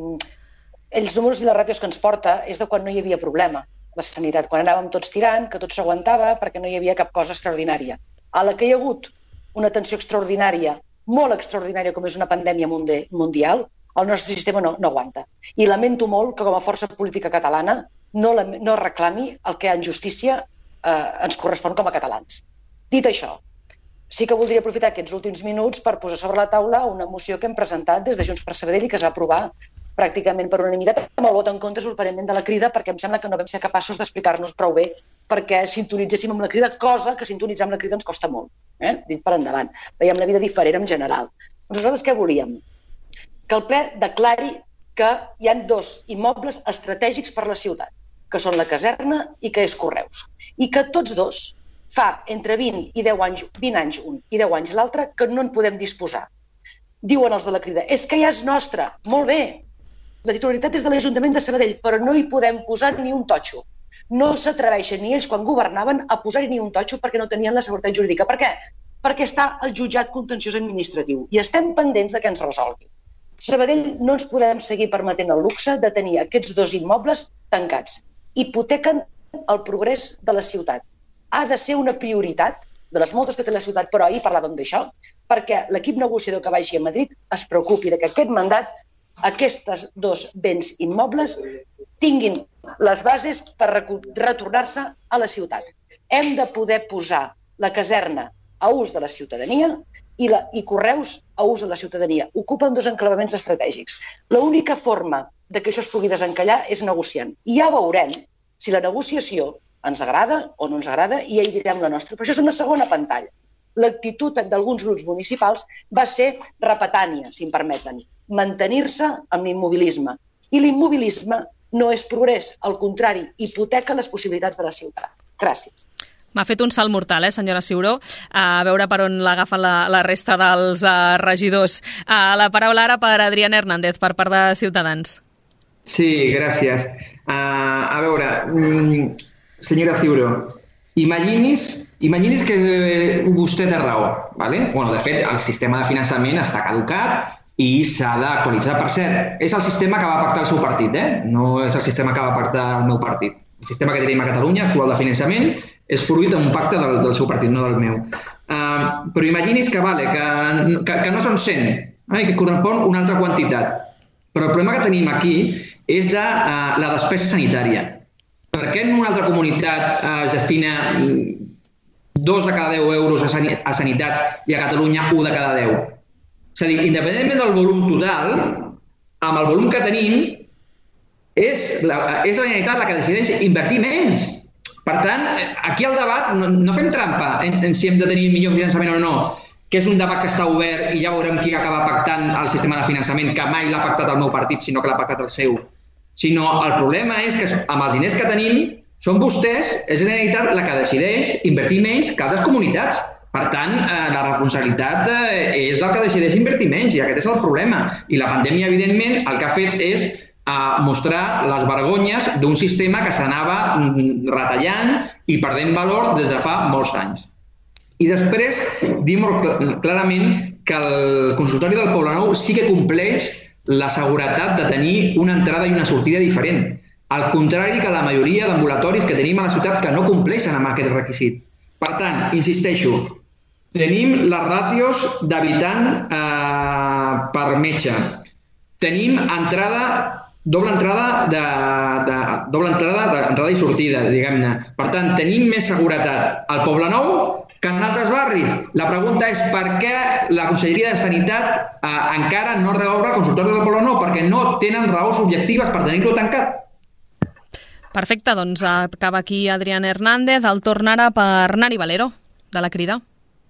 els números i les ràtios que ens porta és de quan no hi havia problema, la sanitat, quan anàvem tots tirant, que tot s'aguantava perquè no hi havia cap cosa extraordinària. A la que hi ha hagut una atenció extraordinària, molt extraordinària com és una pandèmia mundial, el nostre sistema no, no aguanta. I lamento molt que com a força política catalana no, la, no reclami el que en justícia eh, ens correspon com a catalans. Dit això, sí que voldria aprofitar aquests últims minuts per posar sobre la taula una moció que hem presentat des de Junts per Sabadell i que es va aprovar pràcticament per unanimitat, amb el vot en contra sorprenentment de la Crida, perquè em sembla que no vam ser capaços d'explicar-nos prou bé perquè sintonitzéssim amb la Crida, cosa que sintonitzar amb la Crida ens costa molt, eh? Dit per endavant. Veiem la vida diferent en general. Nosaltres què volíem? Que el ple declari que hi ha dos immobles estratègics per la ciutat, que són la caserna i que és Correus. I que tots dos fa entre vint i deu anys, vint anys un i deu anys l'altre, que no en podem disposar. Diuen els de la Crida, és que ja és nostre, molt bé, la titularitat és de l'Ajuntament de Sabadell, però no hi podem posar ni un totxo. No s'atreveixen ni ells quan governaven a posar-hi ni un totxo perquè no tenien la seguretat jurídica. Per què? Perquè està el jutjat contenciós administratiu i estem pendents de que ens resolgui. Sabadell no ens podem seguir permetent el luxe de tenir aquests dos immobles tancats. Hipotequen el progrés de la ciutat. Ha de ser una prioritat de les moltes que té la ciutat, però ahir parlàvem d'això, perquè l'equip negociador que vagi a Madrid es preocupi de que aquest mandat, aquests dos béns immobles, tinguin les bases per retornar-se a la ciutat. Hem de poder posar la caserna a ús de la ciutadania i, la, i Correus a ús de la ciutadania. Ocupen dos enclavaments estratègics. L'única forma de que això es pugui desencallar és negociant. I ja veurem si la negociació ens agrada o no ens agrada i ja hi direm la nostra. Però això és una segona pantalla. L'actitud d'alguns grups municipals va ser repetània, si em permeten, mantenir-se amb l'immobilisme. I l'immobilisme no és progrés, al contrari, hipoteca les possibilitats de la ciutat. Gràcies. M'ha fet un salt mortal, eh, senyora Ciuró, a veure per on l'agafen la, la resta dels uh, regidors. Uh, la paraula ara per Adrián Hernández, per part de Ciutadans. Sí, gràcies. Uh, a veure, mm, senyora Ciuró, imagini's, imagini's que vostè té raó, ¿vale? Bueno, de fet, el sistema de finançament està caducat i s'ha d'actualitzar. Per cert, és el sistema que va pactar el seu partit, eh? No és el sistema que va pactar el meu partit. El sistema que tenim a Catalunya, actual de finançament, és fruit d'un pacte del, del seu partit, no del meu. Uh, però imagini's que, vale, que, que, que no són cent, eh? Que correspon una altra quantitat. Però el problema que tenim aquí és de uh, la despesa sanitària. Per què en una altra comunitat uh, es destina dos de cada deu euros a, san a sanitat i a Catalunya un de cada deu? És a dir, independentment del volum total, amb el volum que tenim, és la, és la Generalitat la que decideix invertir menys. Per tant, aquí el debat, no, no fem trampa en, en si hem de tenir millor finançament o no, que és un debat que està obert i ja veurem qui acaba pactant el sistema de finançament, que mai l'ha pactat el meu partit, sinó que l'ha pactat el seu. Sinó el problema és que amb els diners que tenim, són vostès, és la Generalitat la que decideix invertir menys que altres comunitats. Per tant, eh, la responsabilitat eh, és del que decideix invertir menys, i aquest és el problema. I la pandèmia, evidentment, el que ha fet és a mostrar les vergonyes d'un sistema que s'anava retallant i perdent valor des de fa molts anys. I després, dir molt clarament que el consultori del Poblenou sí que compleix la seguretat de tenir una entrada i una sortida diferent. Al contrari que la majoria d'ambulatoris que tenim a la ciutat que no compleixen amb aquest requisit. Per tant, insisteixo, tenim les ràtios d'habitant eh, per metge. Tenim entrada doble entrada de, de doble entrada d'entrada i sortida, diguem-ne. Per tant, tenim més seguretat al Poblenou que en altres barris. La pregunta és per què la Conselleria de Sanitat eh, encara no reobre el consultori del Poblenou, perquè no tenen raons objectives per tenir-lo tancat. Perfecte, doncs acaba aquí Adrián Hernández. El torn ara per Nari Valero, de la Crida.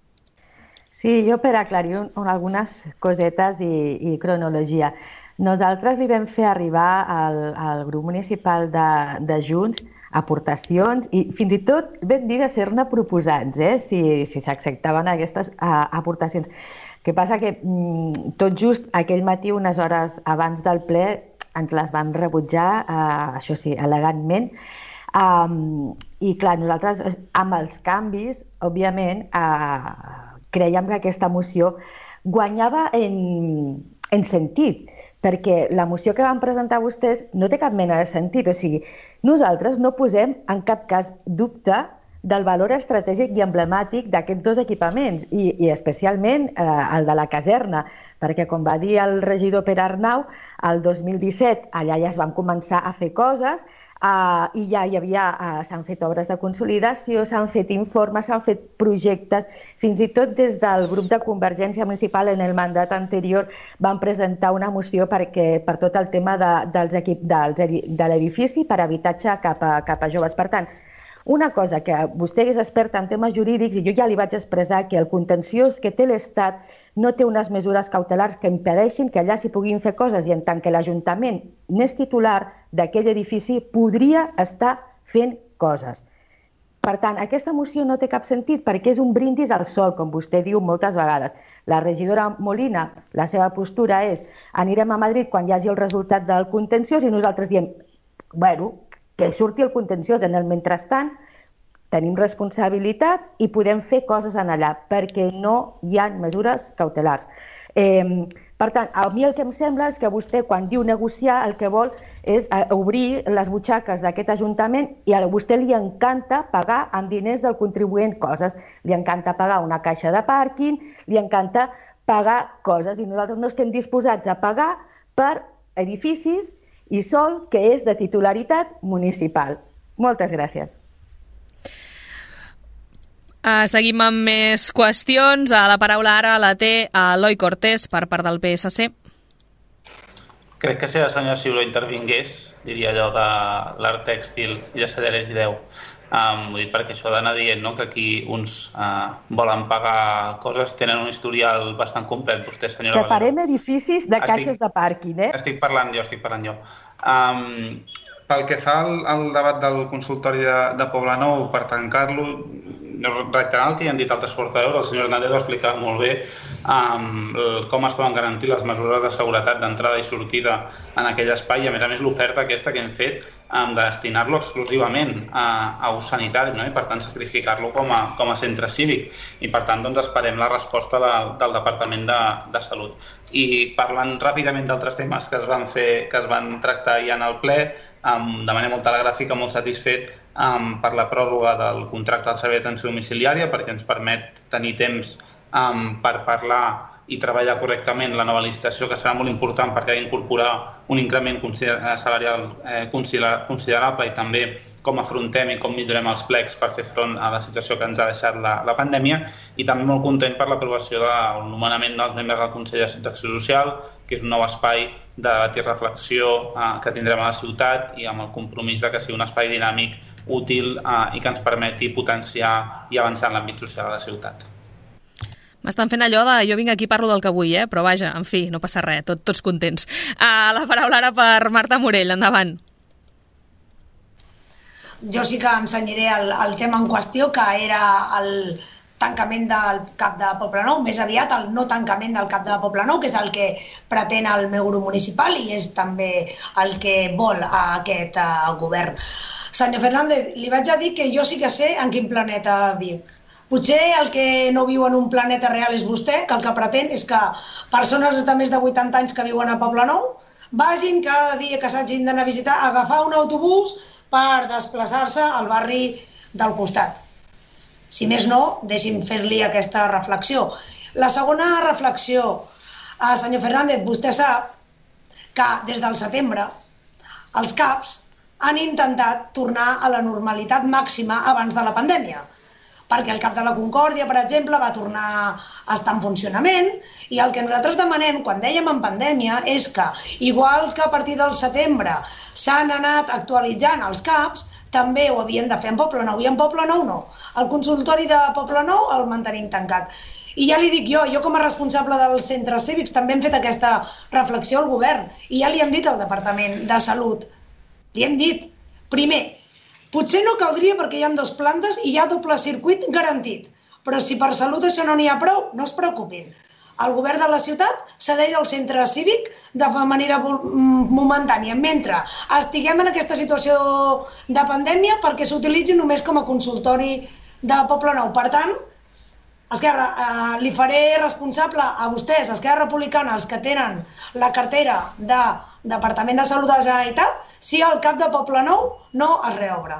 Sí, jo per aclarir un, un, algunes cosetes i, i cronologia. Nosaltres li vam fer arribar al, al grup municipal de, de Junts aportacions i fins i tot vam dir de ser-ne proposats, eh, si, si s'acceptaven aquestes uh, aportacions. El que passa que mm, tot just aquell matí, unes hores abans del ple, ens les van rebutjar, uh, això sí, elegantment. Um, I clar, nosaltres amb els canvis, òbviament, uh, creiem que aquesta moció guanyava en, en sentit, perquè la moció que van presentar vostès no té cap mena de sentit. O sigui, nosaltres no posem en cap cas dubte del valor estratègic i emblemàtic d'aquests dos equipaments, i, i especialment eh, el de la caserna, perquè, com va dir el regidor Pere Arnau, el dos mil disset allà ja es van començar a fer coses, Uh, i ja hi havia, uh, s'han fet obres de consolidació, s'han fet informes, s'han fet projectes, fins i tot des del grup de Convergència Municipal en el mandat anterior van presentar una moció perquè, per tot el tema de, dels equip, dels, de l'edifici per habitatge cap a, cap a joves. Per tant, una cosa que vostè és experta en temes jurídics i jo ja li vaig expressar que el contenciós que té l'Estat no té unes mesures cautelars que impedeixin que allà s'hi puguin fer coses, i en tant que l'Ajuntament n'és titular d'aquell edifici podria estar fent coses. Per tant, aquesta moció no té cap sentit perquè és un brindis al sol, com vostè diu moltes vegades. La regidora Molina, la seva postura és anirem a Madrid quan hi hagi el resultat del contenciós, i nosaltres diem, bueno, que surti el contenciós. En el mentrestant tenim responsabilitat i podem fer coses en allà, perquè no hi ha mesures cautelars. Eh, Per tant, a mi el que em sembla és que vostè, quan diu negociar, el que vol és obrir les butxaques d'aquest Ajuntament i a vostè li encanta pagar amb diners del contribuent coses. Li encanta pagar una caixa de pàrquing, li encanta pagar coses i nosaltres no estem disposats a pagar per edificis i sol que és de titularitat municipal. Moltes gràcies. Uh, seguim amb més qüestions. Uh, la paraula ara la té uh, Eloi Cortés per part del P S C. Crec que si el senyor Ciuró intervingués, diria allò de l'art tèxtil i de Cederes i Déu. Um, vull dir, perquè això d'anar dient, no?, que aquí uns uh, volen pagar coses, tenen un historial bastant complet. Vostè, senyora Separem Valero, edificis de caixes estic, de pàrquing, eh? Estic parlant jo, estic parlant jo. Um, pel que fa al, al debat del consultori de, de Poblenou, per tancar-lo, reiterar el que ja han dit altres portaveus, el senyor Hernández ho explicava molt bé, um, com es poden garantir les mesures de seguretat d'entrada i sortida en aquell espai, i a més a més l'oferta aquesta que hem fet um, de destinar-lo exclusivament a, a ús sanitari, no? I per tant sacrificar-lo com a, com a centre cívic, i per tant doncs, esperem la resposta de, del Departament de, de Salut. I parlant ràpidament d'altres temes que es van fer, que es van tractar ja en el ple, um, de manera molt telegràfica, molt satisfet Um, per la pròrroga del contracte del servei d'atenció domiciliària, perquè ens permet tenir temps um, per parlar i treballar correctament la nova licitació, que serà molt important perquè ha d'incorporar un increment salarial eh, considerable, i també com afrontem i com millorem els plecs per fer front a la situació que ens ha deixat la, la pandèmia, i també molt content per l'aprovació del nomenament dels membres del Consell d'Acció Social, que és un nou espai de debat i reflexió eh, que tindrem a la ciutat, i amb el compromís de que sigui un espai dinàmic, útil eh, i que ens permeti potenciar i avançar en l'àmbit social de la ciutat. M'estan fent allò de jo vinc aquí i parlo del que vull, eh? Però vaja, en fi, no passa res, tot, tots contents. Uh, la paraula ara per Marta Morell, endavant. Jo sí que ensenyaré el, el tema en qüestió, que era el tancament del CAP de Poblenou, més aviat el no tancament del CAP de Poblenou, que és el que pretén el meu grup municipal i és també el que vol aquest uh, govern. Senyor Fernández, li vaig a dir que jo sí que sé en quin planeta vic. Potser el que no viu en un planeta real és vostè, que el que pretén és que persones de més de vuitanta anys que viuen a Poblenou vagin cada dia que s'hagin d'anar a visitar a agafar un autobús per desplaçar-se al barri del costat. Si més no, deixi'm fer-li aquesta reflexió. La segona reflexió, eh, senyor Fernández, vostè sap que des del setembre els CAPs han intentat tornar a la normalitat màxima abans de la pandèmia, perquè el CAP de la Concòrdia, per exemple, va tornar a estar en funcionament, i el que nosaltres demanem quan dèiem en pandèmia és que, igual que a partir del setembre s'han anat actualitzant els CAPs, també ho havien de fer en Poblenou, i en Poblenou no. El consultori de Poblenou el mantenim tancat. I ja li dic jo, jo com a responsable dels centres cívics també hem fet aquesta reflexió al govern, i ja li hem dit al Departament de Salut, li hem dit, primer, potser no caldria perquè hi ha dues plantes i hi ha doble circuit garantit, però si per Salut això no n'hi ha prou, no es preocupin. El govern de la ciutat cedeix al centre cívic de manera momentània, mentre estiguem en aquesta situació de pandèmia, perquè s'utilitzi només com a consultori de Poblenou. Per tant, Esquerra, eh, li faré responsable a vostès, Esquerra Republicana, els que tenen la cartera de Departament de Salut de la Generalitat, si el CAP de Poblenou no es reobre.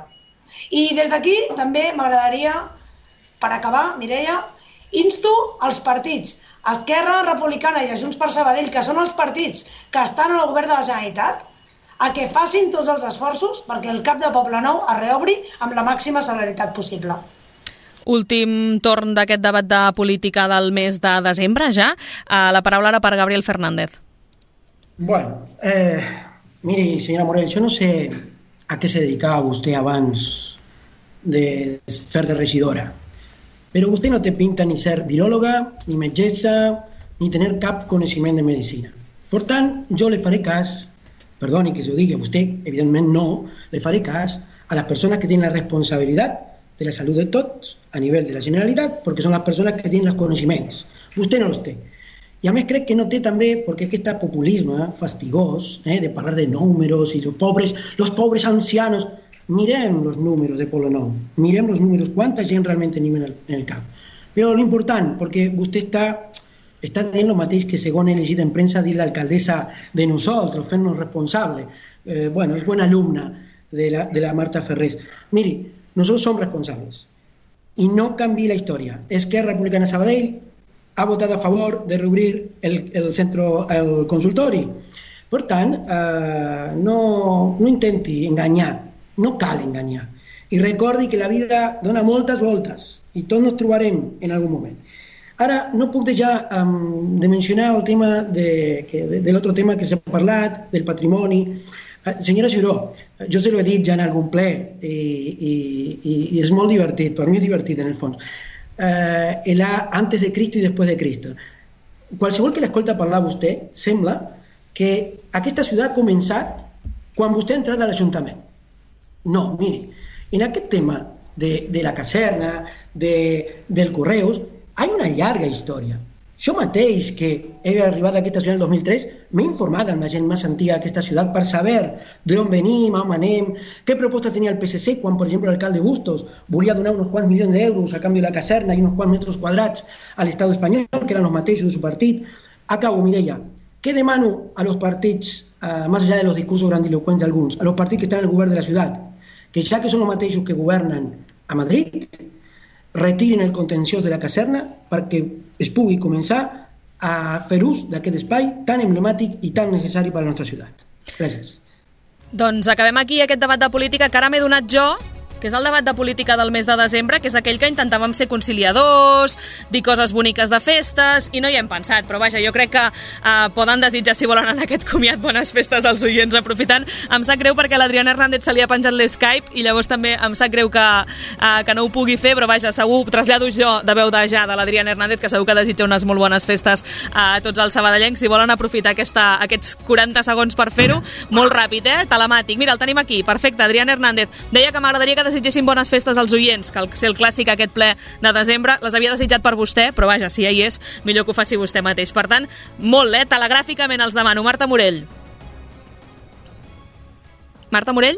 I des d'aquí també m'agradaria, per acabar, Mireia, insto als partits Esquerra Republicana i Junts per Sabadell, que són els partits que estan al govern de la Generalitat, a que facin tots els esforços perquè el CAP de Poblenou es reobri amb la màxima celeritat possible. Últim torn d'aquest debat de política del mes de desembre, ja. La paraula ara per Gabriel Fernández. Bueno, eh, miri, senyora Morell, jo no sé a què se dedicava vostè abans de fer de regidora, però vostè no té pinta ni ser viròloga, ni metgessa, ni tenir cap coneixement de medicina. Per tant, jo le faré cas, perdoni que se ho digui a vostè, evidentment no, le faré cas a les persones que tenen la responsabilitat de la salut de tots a nivell de la Generalitat, perquè són les persones que tenen els coneixements. Vostè no els té. I a més crec que no té també, perquè aquest populisme fastigós, eh, de parlar de números i los pobres, los pobres ancianos, mirem els números de Poblenou, mirem els números, quanta gent realment tenim en el, en el cap. Però l'important, perquè vostè està està dient el mateix que segons he llegit en premsa ha dit l'alcaldessa de nosaltres, fent-nos responsable. Eh, bueno, és bona alumna de la, de la Marta Ferrés. Miri, nosotros som responsables i no canvi la història. Esquerra Republicana Sabadell ha votat a favor de reobrir el, el, centro, el consultori. Per tant, eh, no, no intenti enganyar, no cal enganyar. I recordi que la vida dona moltes voltes i tots nos trobarem en algun moment. Ara, no puc deixar um, de mencionar el tema de, que, de, de l'altre tema que s'ha parlat, del patrimoni. Uh, senyora Giró, jo se l'ho he dit ja en algun ple i, i, i, i és molt divertit, per mi és divertit en el fons. Uh, el antes de Cristo i després de Cristo. Qualsevol que l'escolta parlar a vostè, sembla que aquesta ciutat ha començat quan vostè ha entrat a l'Ajuntament. No, miri, en aquest tema de, de la caserna, de, del Correus, hi ha una llarga història. Jo mateix, que he arribat a aquesta ciutat el dos mil tres, m'he informat amb la gent més antiga d'aquesta ciutat per saber d'on venim, on anem, què proposta tenia el P S C quan, per exemple, l'alcalde Bustos volia donar uns quants milions d'euros a canvi de la caserna i uns quants metres quadrats a l'Estat espanyol, que eren els mateixos del seu partit. Acabo, Mireia. Què demano a los partits, eh, més allà de los discursos grandilocuents d'alguns, a los partits que estan en el govern de la ciutat, que ja que són els mateixos que governen a Madrid, retirin el contenciós de la caserna perquè es pugui començar a fer ús d'aquest espai tan emblemàtic i tan necessari per a la nostra ciutat. Gràcies. Doncs acabem aquí aquest debat de política que ara m'he donat jo, que és el debat de política del mes de desembre, que és aquell que intentàvem ser conciliadors, dir coses boniques de festes, i no hi hem pensat, però vaja, jo crec que eh, poden desitjar, si volen, en aquest comiat bones festes als oients, aprofitant. Em sap greu perquè l'Adriana Hernández se li ha penjat l'Skype, i llavors també em sap greu que, eh, que no ho pugui fer, però vaja, segur, trasllado jo de veu de ja de l'Adriana Hernández, que segur que desitja unes molt bones festes a tots els sabadellencs. Si volen aprofitar aquesta, aquests quaranta segons per fer-ho, molt ràpid, eh? Telemàtic. Mira, el tenim aquí, perfecte, Adriana Hernández. Deia que m'agradaria que desitgessin bones festes als oients, que el, ser el clàssic aquest ple de desembre, les havia desitjat per vostè, però vaja, si ja hi és, millor que ho faci vostè mateix. Per tant, molt, eh? Telegràficament els demano. Marta Morell. Marta Morell?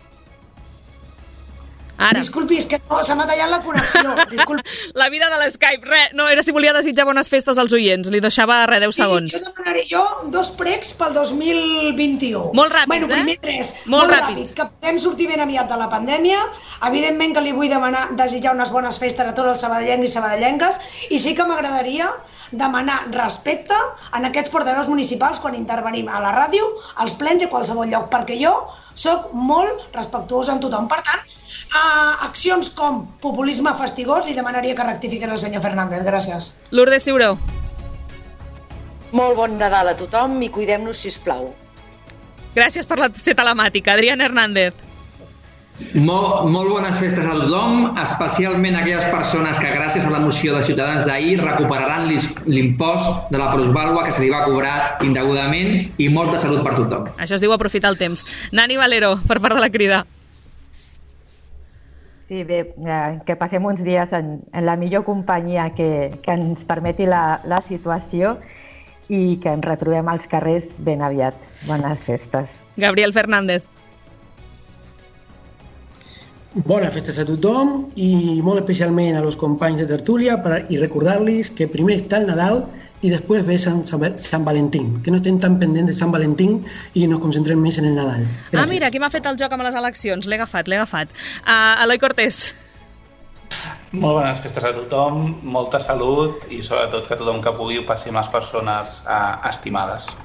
Ara. Disculpi, és que no, se m'ha tallat la connexió. Disculpi. La vida de l'Skype. Re, no, era si volia desitjar bones festes als oients. Li deixava, re, deu segons. Sí, jo demanaré jo dos pregs pel dos mil vint-i-u. Molt ràpids, bueno, eh? Primer tres. Molt, molt ràpid. ràpids. Que podem sortir ben aviat de la pandèmia. Evidentment que li vull demanar, desitjar unes bones festes a tots els sabadellencs i sabadellenques, i sí que m'agradaria demanar respecte en aquests portaveus municipals quan intervenim a la ràdio, als plens i a qualsevol lloc, perquè jo soc molt respectuosa amb tothom. Per tant, a accions com populisme fastigós li demanaria que rectifiquen el senyor Fernández. Gràcies. Lourdes Ciuró. Molt bon Nadal a tothom i cuidem-nos, sisplau. Gràcies per la ser telemàtica. Adriana Hernández. Molt, molt bones festes a tothom, especialment a aquelles persones que gràcies a la moció de Ciutadans d'ahir recuperaran l'impost de la plusvàlua que se li va cobrar indegudament, i molta salut per tothom. Això es diu aprofitar el temps. Nani Valero, per part de la Crida. Sí, bé, eh, que passem uns dies en, en la millor companyia que, que ens permeti la, la situació i que ens retrobem als carrers ben aviat. Bones festes. Gabriel Fernández. Bones festes a tothom i molt especialment a los companys de tertúlia per, i recordar-los que primer està el Nadal i després ve Sant, Sant Valentín, que no estem tan pendents de Sant Valentín i nos concentrem més en el Nadal. Gràcies. Ah, mira, aquí m'ha fet el joc amb les eleccions. L'he agafat, l'he agafat. Uh, Eloi Cortés. Molt bones festes a tothom, molta salut i sobretot que tothom que pugui ho passi amb les persones uh, estimades.